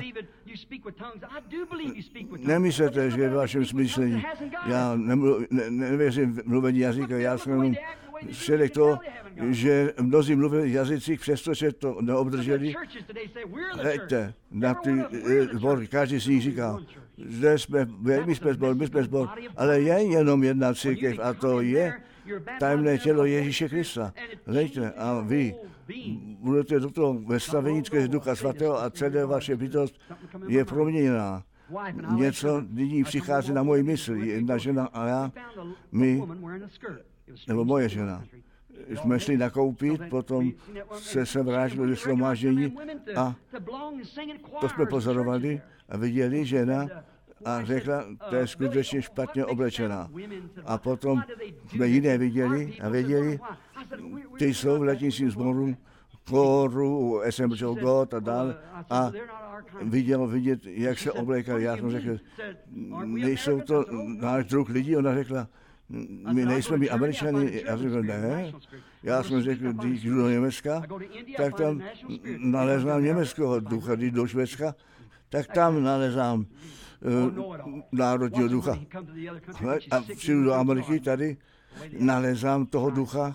Nemyslete, že je v vašem smyšlení. Já nemlu, ne, nevěřím v mluvení jazyka, já jsem jenom svědek toho, že mnozí mluví jazycích, přestože to neobdrželi. Hejte, na ty zbory, každý si říká, zde jsme, my jsme zbor, my jsme zbor, ale je jenom jedna církev a to je tajemné tělo Ježíše Krista. Hejte, a vy budete do toho ve stavení skrze Ducha Svatého a celé vaše bytost je proměněná. Něco nyní přichází na moji mysl, jedna žena a já, my, nebo moje žena. Jsme šli nakoupit, potom se sem vrátili do shromáždění a to jsme pozorovali a viděli žena a řekla, to je skutečně špatně oblečená. A potom jsme jiné viděli a věděli, ty jsou v letničním sboru, kóru, Assemblies of God a dál a viděl vidět, jak se oblékali. Já jsem řekl, nejsou to náš druh lidí? Ona řekla, my nejsme my Američani. Já jsem řekl, ne. Já jsem řekl, když jdu do Německa, tak tam naleznám německého ducha, když do Švédska, tak tam nalezám uh, národního ducha. A přijdu do Ameriky, tady nalezám toho ducha,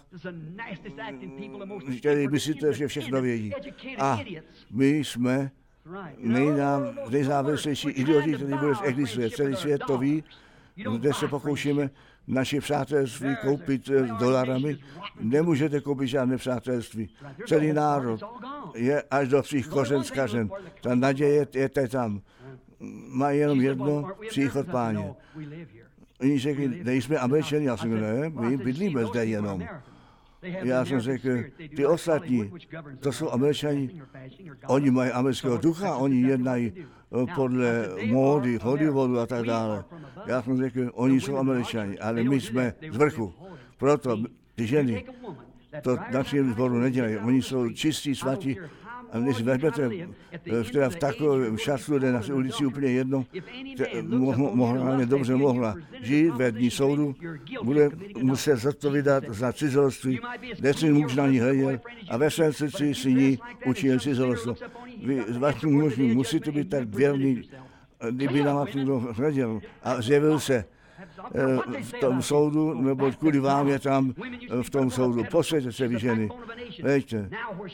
který myslíte, že všechno vědí. A my jsme nejzávislejší idioti, který vůbec existuje. Celý svět to ví, kde se pokoušíme naše přátelství koupit dolarami. Nemůžete koupit žádné přátelství. Celý národ je až do svých kořen zkažen. Ta naděje je tam. Má jenom jedno, příchod Páně. Oni řekli, nejsme Američani, já jsem řekl, ne, my bydlíme zde jenom. Já jsem řekl, ty ostatní, to jsou Američani, oni mají amerického ducha, oni jednají podle módy, Hollywoodu a tak dále. Já jsem řekl, oni jsou Američani, ale my jsme z vrchu. Proto ty ženy to našem sboru nedělají. Oni jsou čistí, svatí. A když vezmete teda v takovém šatku, kde na ulici úplně jedno, mohla, dobře mohla žít ve dní soudu, bude muset zodpovídat za cizolství, kde si muž na ní hleděl a ve svém srdci si ní učil cizolstvo. Vy s vaším mužem musíte být tak věrný, kdyby na vás někdo hleděl a zjevil se v tom soudu, nebo kvůli vám je tam v tom soudu. Posvěďte se vy ženy. Víte,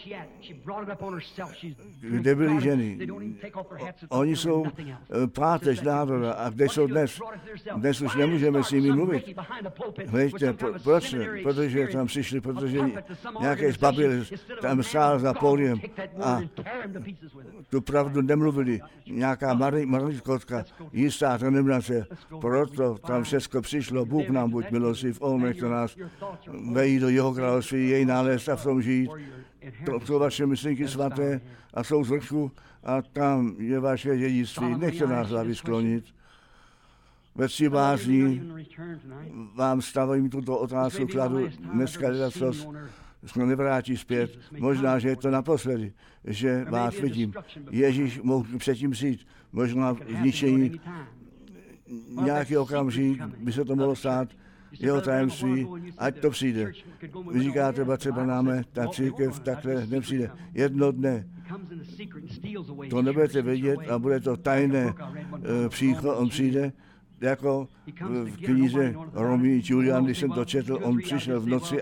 kde byly ženy? Oni jsou páteř národa. A kde jsou dnes? Dnes už nemůžeme s nimi mluvit. Víte, proč? Protože tam přišli, protože nějaké zbabily tam stál za pódiem a tu pravdu nemluvili. Nějaká marlitkotka, jistá tendence. Proto tam všechno přišlo, Bůh nám buď milostiv, on nechte nás vejít do jeho království, jej nalézt a v tom žít. To jsou vaše myšlenky svaté a jsou z vrchu a tam je vaše dědictví. Nechte nás hlavy sklonit. Ve tři bázní vám stavím tuto otázku, kladu dneska letos, se nevrátí zpět. Možná, že je to naposledy, že vás vidím. Ježíš mohl předtím přijít, možná zničení. Nějaký okamžik by se to mohlo stát, jeho tajemství, ať to přijde. Vy říkáte, třeba náme, ta církev takhle nepřijde. Jedno dne to nebudete vědět a bude to tajné uh, příchod, on přijde, jako v knize Romeo Julian, když jsem to četl, on přišel v noci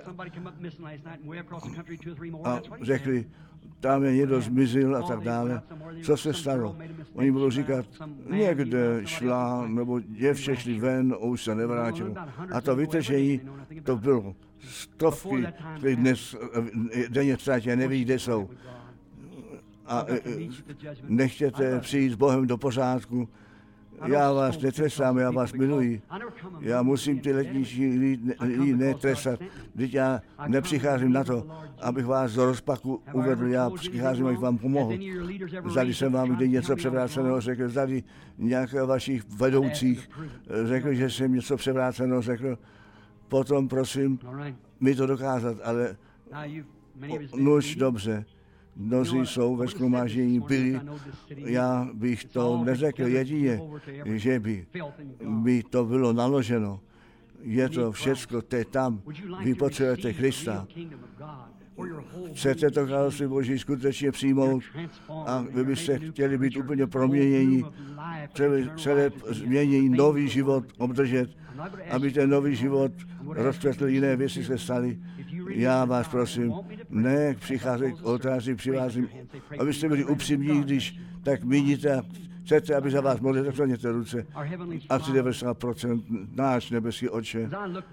a řekli, tam je někdo zmizel a tak dále. Co se stalo? Oni budou říkat, někde šla, nebo děvče šli ven, a už se nevrátilo. A to vytržení, to bylo stovky, které dnes denně ztratí, neví, kde jsou. A nechtěte přijít s Bohem do pořádku. Já vás netrestám, já vás miluji. Já musím ty letnější lidi netrestat. Vždyť já nepřicházím na to, abych vás do rozpaku uvedl. Já přicházím, abych vám pomohl. Zdali jsem vám kdy něco převráceného řekl, zdali nějakého vašich vedoucích řekl, že jsem něco převráceného řekl. Potom prosím mi to dokázat, ale nuž dobře. Mnozí jsou ve shromáždění byli, já bych to neřekl jedině, že by, by to bylo naloženo. Je to všecko, to je tam. Vy potřebujete Krista. Chcete to království Boží skutečně přijmout a vy byste chtěli být úplně proměnění, celé změnění, nový život obdržet, aby ten nový život rozkvetl, jiné věci se staly. Já vás prosím, ne přicházet k oltáři, přivázím, abyste byli upřímní, když tak míníte a chcete, aby za vás modlili, tak zvedněte ruce. Asi devadesát procent náš nebeský Otče.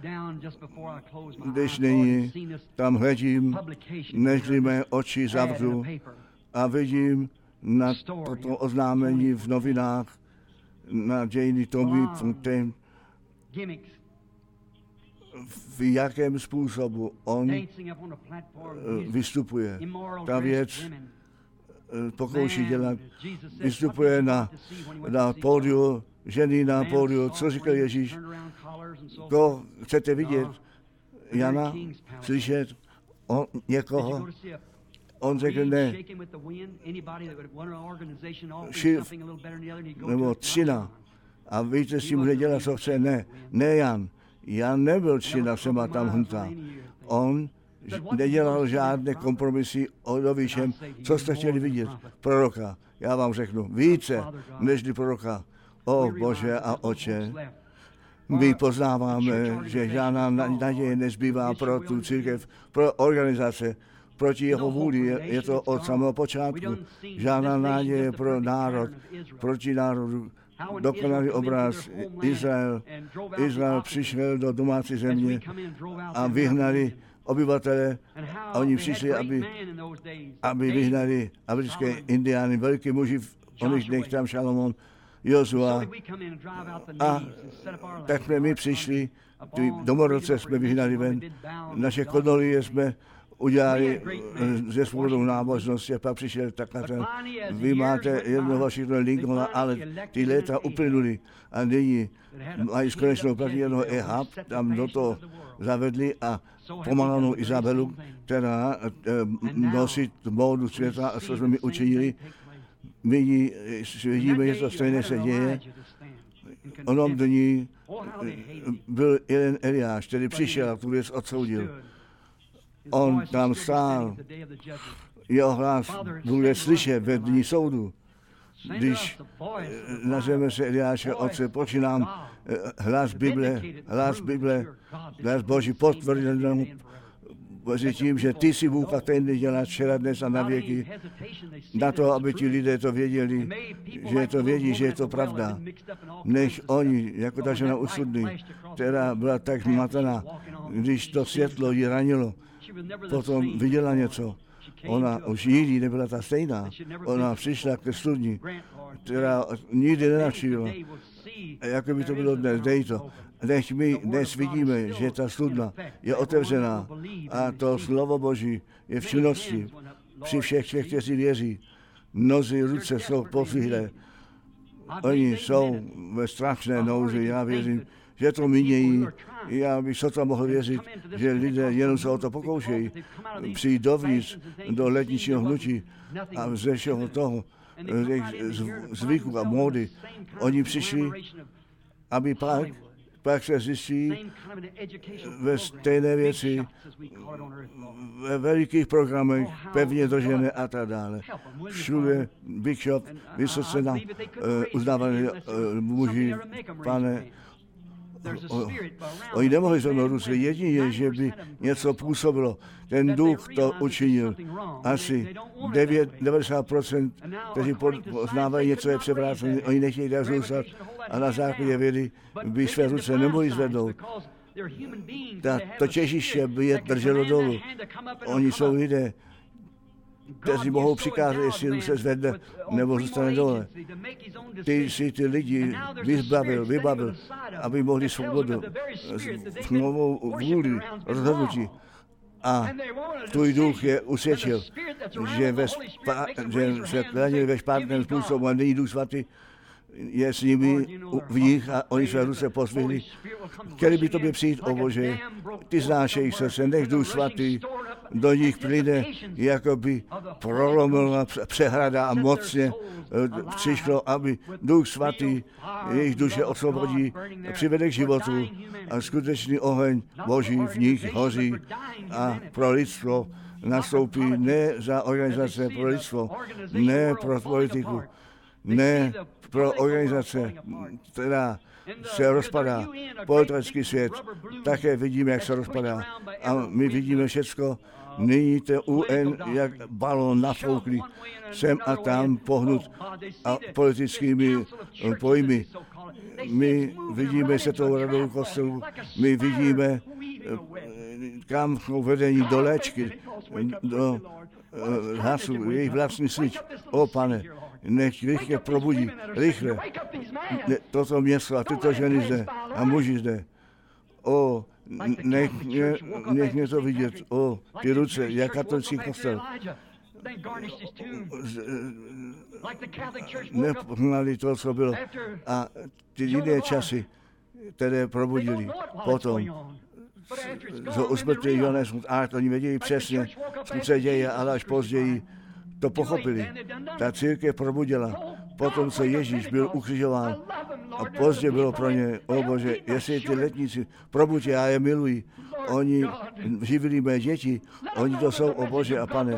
Když nyní tam hledím, než mé oči zavřu a vidím na toto oznámení v novinách, na dějiny Tommy Fontaine, v jakém způsobu on vystupuje. Ta věc pokouší dělat. Vystupuje na, na pódiu, ženy na pódiu. Co říkal Ježíš? To chcete vidět? Jana? Slyšet? On, někoho? On řekl ne. Šif, nebo třina. A víte, s tím může dělat, co chce? Ne. Ne Jan. Jan nebyl třina, jsem a tam hnutá. On nedělal žádné kompromisy o výšem, co jste chtěli vidět. Proroka. Já vám řeknu, více než proroka. O Bože a Otče, my poznáváme, že žádná naděje nezbývá pro tu církev, pro organizace, proti jeho vůli. Je, je to od samého počátku. Žádná naděje pro národ, proti národu. Dokonalý obraz Izrael. Izrael přišel do domácí země a vyhnali obyvatele. A oni přišli, aby, aby vyhnali americké indiány, velký muži, v oných dnech tam Šalomon, Jozua. A tak jsme my přišli, ty domorodce jsme vyhnali ven, naše konolie jsme udělali ze svobodou nábožnosti a pak přišel tak na ten, vy máte jednoho Washingtona Lincolna, ale ty léta uplynuly a nyní mají s konečnou platí jednoho Ehab, tam do toho zavedli a pomáhanou Izabelu, která nosit módu světa a co jsme mi učinili. My vidíme, že to stejné se děje. Onom dní byl jeden Eliáš, který přišel a tu věc odsoudil. On tam stál, jeho hlas bude slyšet ve dní soudu. Když nazveme se Eliáše, Otče, počínám hlas Bible, hlas Bible, hlas Boží potvrděnou mezi tím, že ty jsi Bůh a ten děláš včera, dnes a na věky. Na to, aby ti lidé to věděli, že to vědí, že je to pravda. Než oni, jako ta žena u sudny, která byla tak zmatená, když to světlo ji ranilo, potom viděla něco. Ona už nikdy nebyla ta stejná. Ona přišla ke studni, která nikdy nenavštívila. Jako by to bylo dnes, dej to. Nech my dnes vidíme, že ta studna je otevřená a to slovo Boží je v činnosti při všech těch, kteří věří. Mnozí ruce jsou pozvihlé. Oni jsou ve strašné nouzi, já věřím, že to mínějí. Já bych sotva mohl věřit, že lidé jenom se o to pokoušejí. Přijít dovnitř do letničního hnutí a ze všeho toho, zvyků a módy. Oni přišli, aby pak, pak se zjistí ve stejné věci, ve velikých programech, pevně držené a tak dále. Všude Big Shop, vysoce nám uh, uznávané uh, muži, pane, O, oni nemohli zvednout ruce, jedině, že by něco působilo. Ten duch to učinil. Asi devadesát procent, kteří poznávají něco je převrácené, oni nechtějí tak zůstat a na základě vědy by své ruce nemohli zvednout. Ta, to těžiště by je drželo dolů. Oni jsou lidé, kteří mohou přikázat, jestli ruce zvedne nebo zůstane dole. Ty si ty lidi vybavil, vybavil, aby mohli svobodu, novou vůli, rozhodnutí. A tvůj duch je usvědčil, že, ve spa, že se klanili ve špatném způsobu a není duch svatý, je s nimi v nich a oni své ruce pozvihli. Chtěli by tobě přijít, o Bože, ty znáš jejich srdce, nech Duch Svatý do nich plyne, jako by prolomila přehrada a mocně přišlo, aby Duch Svatý jejich duše osvobodí, přivede k životu a skutečný oheň Boží v nich hoří a pro lidstvo nastoupí ne za organizace pro lidstvo, ne pro politiku, ne pro organizace, která se rozpadá, politický svět, také vidíme, jak se rozpadá. A my vidíme všecko, nyní to U N, jak balón nafoukli, sem a tam pohnut a politickými pojmy. My vidíme světovou radu kostelů, my vidíme, kam jsou vedení do léčky, do hasu, jejich vlastní síť. O, Pane, nech rychle probudí, rychle, toto město a tyto ženy zde a muži zde. O, nech mě, nech mě to vidět, o, ty ruce, jak katolický kostel. Nepoznali to, co bylo. A ty jiné časy, které probudili potom, co usmrtili Johannes a oni věděli přesně, co se děje, ale až později to pochopili. Ta církev probudila. Potom, co Ježíš byl ukřižován a pozdě bylo pro ně, o Bože, jestli ty letníci, probuď, já je miluji. Oni živili mé děti, oni to jsou, o Bože a Pane.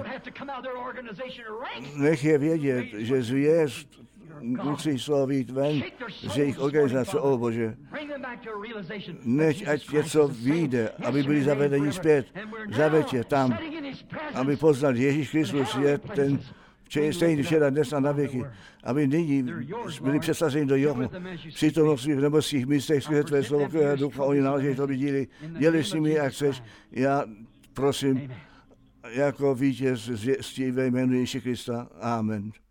Nech je vědět, že zvěst musí slovit ven z jejich organizace, o Bože. Než ať něco vyjde, aby byli zavedeni zpět, zaveď je tam, aby poznali, Ježíš Kristus je ten stejný včera, dnes a na věky, aby nyní byli přesazeni do Johu, přítomnosti v nebeských místech, skrze tvé slovo, které ducha, oni náležejí to díly, děli s nimi, jak chceš. Já prosím, jako vítěz zvěstí ve jménu Ježíše Krista. Amen.